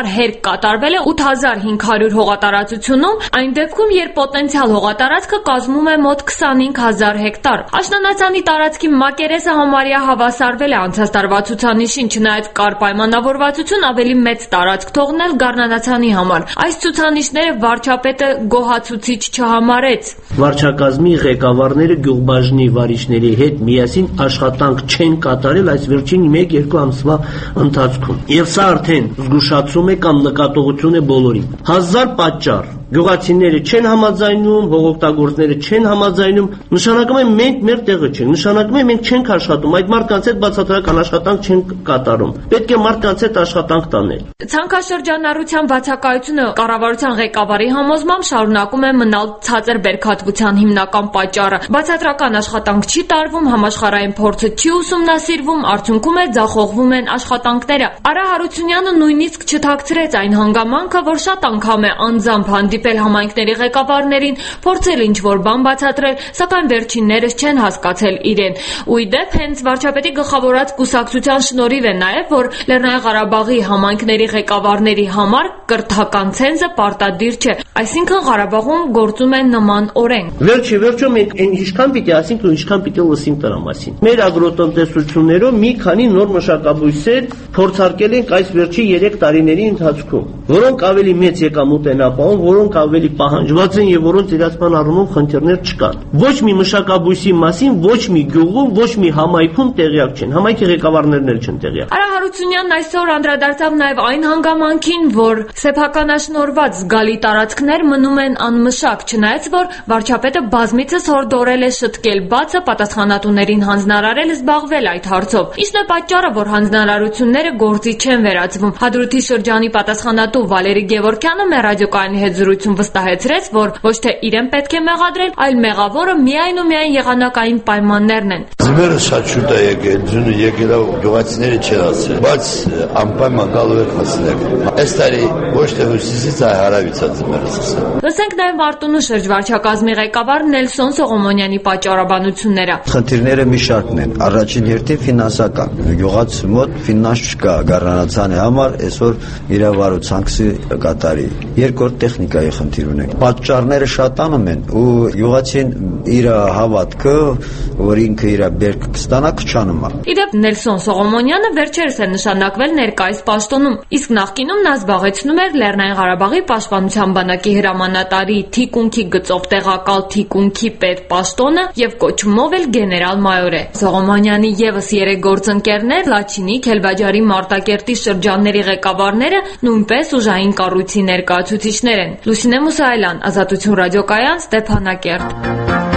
հերկ կատարվել է 8500 հողատարածությունում, այն դեպքում, երբ պոտենցիալ հողատարածքը կազմում է մոտ 25000 հեկտար։ Աշնանացյանի տարածքի մակերեսը համարյա հավասարվել է անցած տարվա ցուցանիշին, չնայած կար պայմանավորվածություն ավելի մեծ տարածք թողնել Գառնանացյանի համար։ Այս ցուցանիշները վարչապետը գոհացուցիչ չհամարեց։ Վարչակազմի ղեկավարները գյուղբաժնի վարիչների հետ միասին աշխատանք չեն կատարել այս վերջին 1-2 ամսվա ընթացքում։ Եվ սա արդեն զգուշացում է կամ նկատողություն է բոլորին։ 1000 պատճառ գյուղացիները չեն համաձայնում, հողօգտագործները չեն համաձայնում, նշանակում է մենք մեր տեղը չենք, նշանակում է մենք չենք աշխատում, այդ մարդկանց հետ բացատրական աշխատանք չենք կատարում։ Պետք է մարդկանց հետ աշխատանք տանել։ Ցանկաշրջանառության բացակայությունը կառավարության ղեկավարի համոզմամբ շարունակում է մնալ ցածր բերքատվության հիմնական պատճառը։ Բացատրական աշխատանք չի տարվում, համաշխարհային փորձը չի ուսումնասիրվում, արդյունքում է ձախողվում են աշխատանքները։ Արա Հարությունյանը նույնիսկ չթաքցրեց այն հանգամանքը, որ շատ անգամ է անձամբ հանդիպել համայնքների ղեկավարներին, փորձել ինչ-որ բան բացատրել, սակայն վերջիններս չեն հասկացել իրեն։ Ու ի դեպ, հենց վարչապետի գլխավորած կուսակցության շնորհիվ է նաև, որ Լեռնային Ղարաբաղի համայնքների ղեկավարների համար կրթական ցենզը պարտադիր չէ, այսինքն Ղարաբաղում գործում է նման օրենք։ Վերջո մենք ինչքան պիտի ասենք ու ինչքան պիտի լսենք դրա մասին։ Մեր ագրոտնտեսություններով մի քանի նոր մշակաբույսեր փորձարկել ենք այս վերջի 3 տարիների ընթացքում, որոնք ավելի մեծ եկամուտ են ապահովում, որոնք ավելի պահանջված են եւ որոնց իրացման առումով խնդիրներ չկան։ Ոչ մի մշակաբույսի մասին ոչ մի գյուղում, ոչ մի համայնքում տեղյակ չեն։ Համայնքի ղեկավարներն էլ չեն տեղյակ։ Արա Հարությունյանն այսօր անդրադարձավ նաեւ այն հանգամանքին, որ սեփականաշնորհված զգալի տարածքներ մնում են անմշակ, չնայած որ վարչապետը բազմիցս հորդորել է շտկել բացը, պատասխանատուներին հանձնարարել զբաղվել այդ հարցով։ Իսկ դա պատճառը, որ հանձնարարությունները գործի չեն վերածվում։ Հադրութի շրջանի պատասխանատու Վալերի Գևորգյանը մեր ռադիոկայանի հետ զրույցում վստահեցրեց, որ ոչ թե իրեն պետք է մեղադրել, այլ մեղավորը միայն ու միայն եղանակային պայմաններն են։ Ձմերը շատ շուտ է եկել, ձյունը եկել է, գյուղացիները չեն ասել, բայց անպայման գալու էր հասնել։ Այս տարի ոչ թե հյուսիսից, այլ հարավից է ձմերը սկսել։ Լսենք նաև Մարտունու շրջվարչակազմի ղեկավար Նելսոն Սողոմոնյանի պատճառաբանությունները։ Խնդիրները մի շարքն են։ Առաջին հերթին ֆինանսական։ Գյուղացու մոտ ֆինանս չկա Գառնանացյանի համար, այսօր իրավարու ցանքսի կատարի։ Երկրորդ տեխնիկայի խնդիր ունենք։ Պատճառները շատանում են ու գյուղացին իր հավատքը, որ ինքը իր բերքը կստանա, քչանում է։ Իդեպ Նելսոն Սողոմոնյանը վերջերս է նշանակվել ներկայիս պաշտոնում, իսկ նախկինում նա զբաղեցնում էր Լեռնային Ղարաբաղի պաշտպանության բանակի հրամանատարի թիկունքի գծով տեղակալ թիկունքի պետ պաշտոնը եւ կոչումով էլ գեներալ-մայոր է։ Սողոմոնյանի եւս 3 գործընկերներ Լաչինի, Քելբաջարի, Մարտակերտի շրջանների ղեկավարները նույնպես ուժային կառույցի ներկայացուցիչներ են։ Լուսինե Մուսայելյան, Ազատություն ռադիոկայան, Ստեփանակերտ։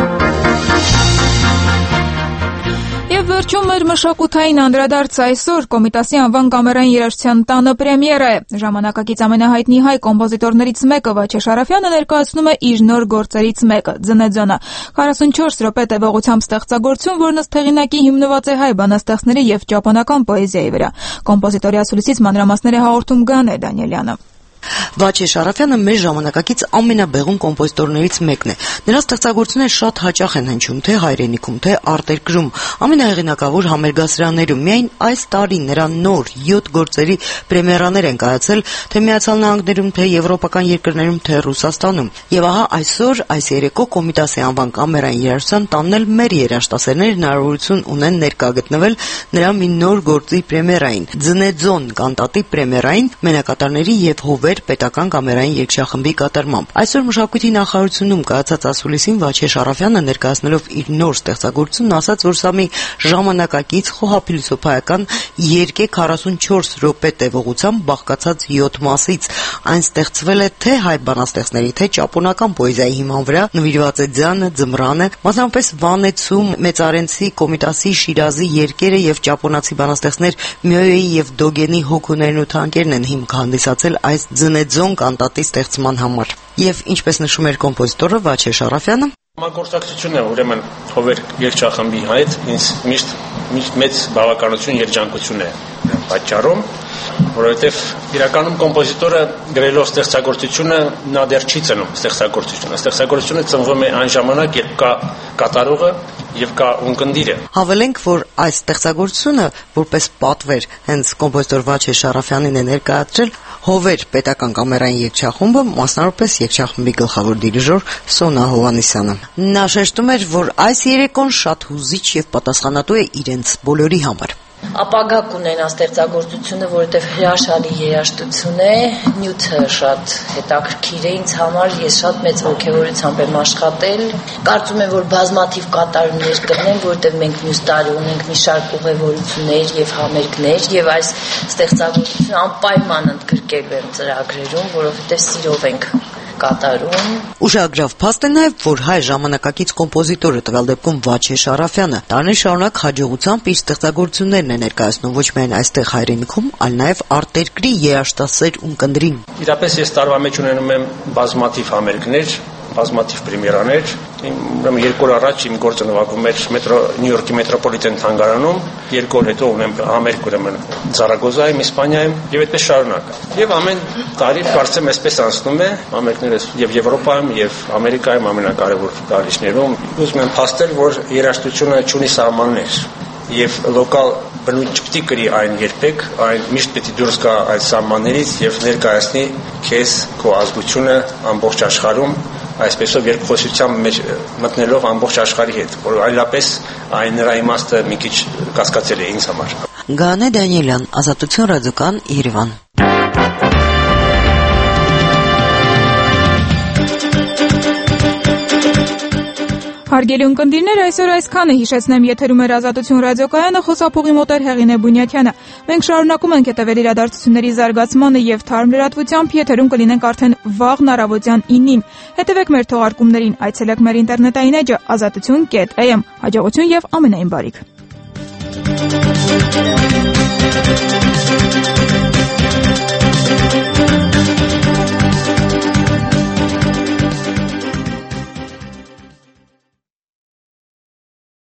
Եվ վերջում մեր մշակութային անդրադարձ այսօր Կոմիտասի անվան կամերային երաժշտության տանը պրեմիերա է։ Ժամանակակից ամենահայտնի հայ կոմպոզիտորներից մեկը Վաչե Շարաֆյանը ներկայացնում է իր նոր գործերից մեկը՝ Ձնեձոնը։ 44 րոպե տևողությամբ ստեղծագործություն, որն ըստ հեղինակի հիմնված է հայ բանաստեղծների եւ ճապոնական պոեզիայի վրա։ Կոմպոզիտորի ասուլիսից մանրամասները հաղորդում Գաներ Դանիելյանը։ Վաչե Շարաֆյանը մեր ժամանակակից ամենաբեղուն կոմպոզիտորներից մեկն է։ Նրա ստեղծագործությունները շատ հաճախ են հնչում թե հայրենիքում, թե արտերկրում, ամենահեղինակավոր համերգասրաներում։ Միայն այս տարի նրա նոր 7 գործերի պրեմիերաներ են կայացել թե Միացյալ Նահանգներում, թե եվրոպական երկրներում, թե Ռուսաստանում։ Եվ ահա այսօր այս երեկո Կոմիտասի անվան կամերային երաժշտության տանն էլ մեր երաժշտասերներ հնարավորություն ունեն ներկա գտնվել նրա մի նոր գործի պրեմիերային՝ Ձնեձոն կանտատի պրեմիերային մենակատարների եւ Հովեր պետական կամերային երգչախմբի կատարմամբ։ Այսօր մշակույթի նախարարությունում կայացած ասուլիսին Վաչե Շարաֆյանը ներկայացնելով իր նոր ստեղծագործությունն ասաց, որ սա մի ժամանակակից խոհափիլիսոփայական երգ է 44 րոպե տևողությամբ բաղկացած 7 մասից։ Այն ստեղծվել է թե հայ բանաստեղծների, թե ճապոնական պոեզիայի հիման վրա, նվիրված է ձյանը, ձմռանը, մասնավորապես Վանեցու, Մեծարենցի, Կոմիտասի, Շիրազի երգերը եւ ճապոնացի բանաստեղծներ Մյոյեի եւ Դոգենի հոգուներն ու թանկերն են հիմք հանդիսացել այս Ձնեձոն կանտատի ստեղծման համար։ Եվ ինչպես նշում էր կոմպոզիտորը Վաչե Շարաֆյանը, համագործակցությունը ուրեմն Հովեր երգչախմբի հետ ինձ միշտ մեծ բավականություն երջանկություն է պատճառում, որովհետև իրականում կոմպոզիտորը գրելով ստեղծագործությունը նա դեռ չի ծնում ստեղծագործությունը։ Ստեղծագործությունը ծնվում է այն ժամանակ, երբ կա կատարողը եւ կա ունկնդիրը։ Հավելենք, որ այս ստեղծագործությունը որպես պատվեր հենց կոմպոզիտոր Վաչե Շարաֆյանին է ներկայացրել Հովեր պետական կամերային երգչախումբը, մասնավորապես երգչախմբի գլխավոր դիրիժոր Սոնա Հովհաննիսյանը։ Նա շեշտում էր, որ այս երեկոն շատ հուզիչ եւ պատասխանատու է իրենց բոլորի համար։ Ապագա կունենա ստեղծագործությունը, որովհետև հրաշալի երաժշտություն է, նյութը շատ հետաքրքիր է ինձ համար, ես շատ մեծ ոգևորությամբ եմ աշխատել։ Կարծում եմ, որ բազմաթիվ կատարումներ կլինեն, որովհետև մենք մյուս տարի ունենք մի շարք ուղևորություններ եւ համերգներ, եւ այս ստեղծագործությունը անպայման ընդգրկելու եմ ծրագրերում, որովհետև սիրով ենք կատարում։ Ուշագրավ փաստ է նաև, որ հայ ժամանակակից կոմպոզիտորը, տվյալ դեպքում Վաչե Շարաֆյանը, տարիներ շարունակ հաջողությամբ իր ստեղծագործություններն է ներկայացնում ոչ միայն այստեղ հայրենիքում, այլ նաև արտերկրի երաժշտասեր ունկնդրին։ Իրապես ես տարվա մեջ ունենում եմ բազմաթիվ համերգներ, բազմաթիվ պրեմիերաներ։ Ուրեմն 2 օր առաջ իմ գործը նվագում էր Նյու Յորքի մետրոպոլիտեն թանգարանում, 2 օր հետո ունեմ համերգ ուրեմն Զարագոզայում, Իսպանիայում եւ այդպես շարունակ։ Եվ ամեն տարի կարծեմ այսպես անցնում է, համերգները եւ Եվրոպայում եւ Ամերիկայում ամենակարևոր տարիներում։ Ուզում եմ փաստել, որ երաժշտությունը չունի սահմաններ եւ լոկալ բնույթ չպետք է կրի այն երբեք, այն միշտ պետք է դուրս գա այդ սահմաններից եւ ներկայացնի քեզ քո ազգությունը ամբողջ աշխարհում, այսպեսով երկխոսության մեջ մտնելով ամբողջ աշխարհի հետ, որ այլապես այն նրա իմաստը մի քիչ կասկածել է ինձ համար։ Գանե Դանիելյան, Ազատություն ռադիոկան, Երևան։ Հարգելի ունկնդիրներ, այսօր այսքանը, հիշեցնեմ, եթերում էր Ազատություն ռադիոկայանը, խոսափողի մոտ էր Հեղինե Բունյակյանը։ Մենք շարունակում ենք հետևել իրադարձությունների զարգացմանը եւ թարմ լրատվությամբ, եթերում կլինենք արդեն վաղն առավոտյան 9-ին։ Հետևեք մեր թողարկումներին, այցելեք մեր ինտերնետային էջը azatutun.am։ Հաջողություն եւ ամենայն բարիք։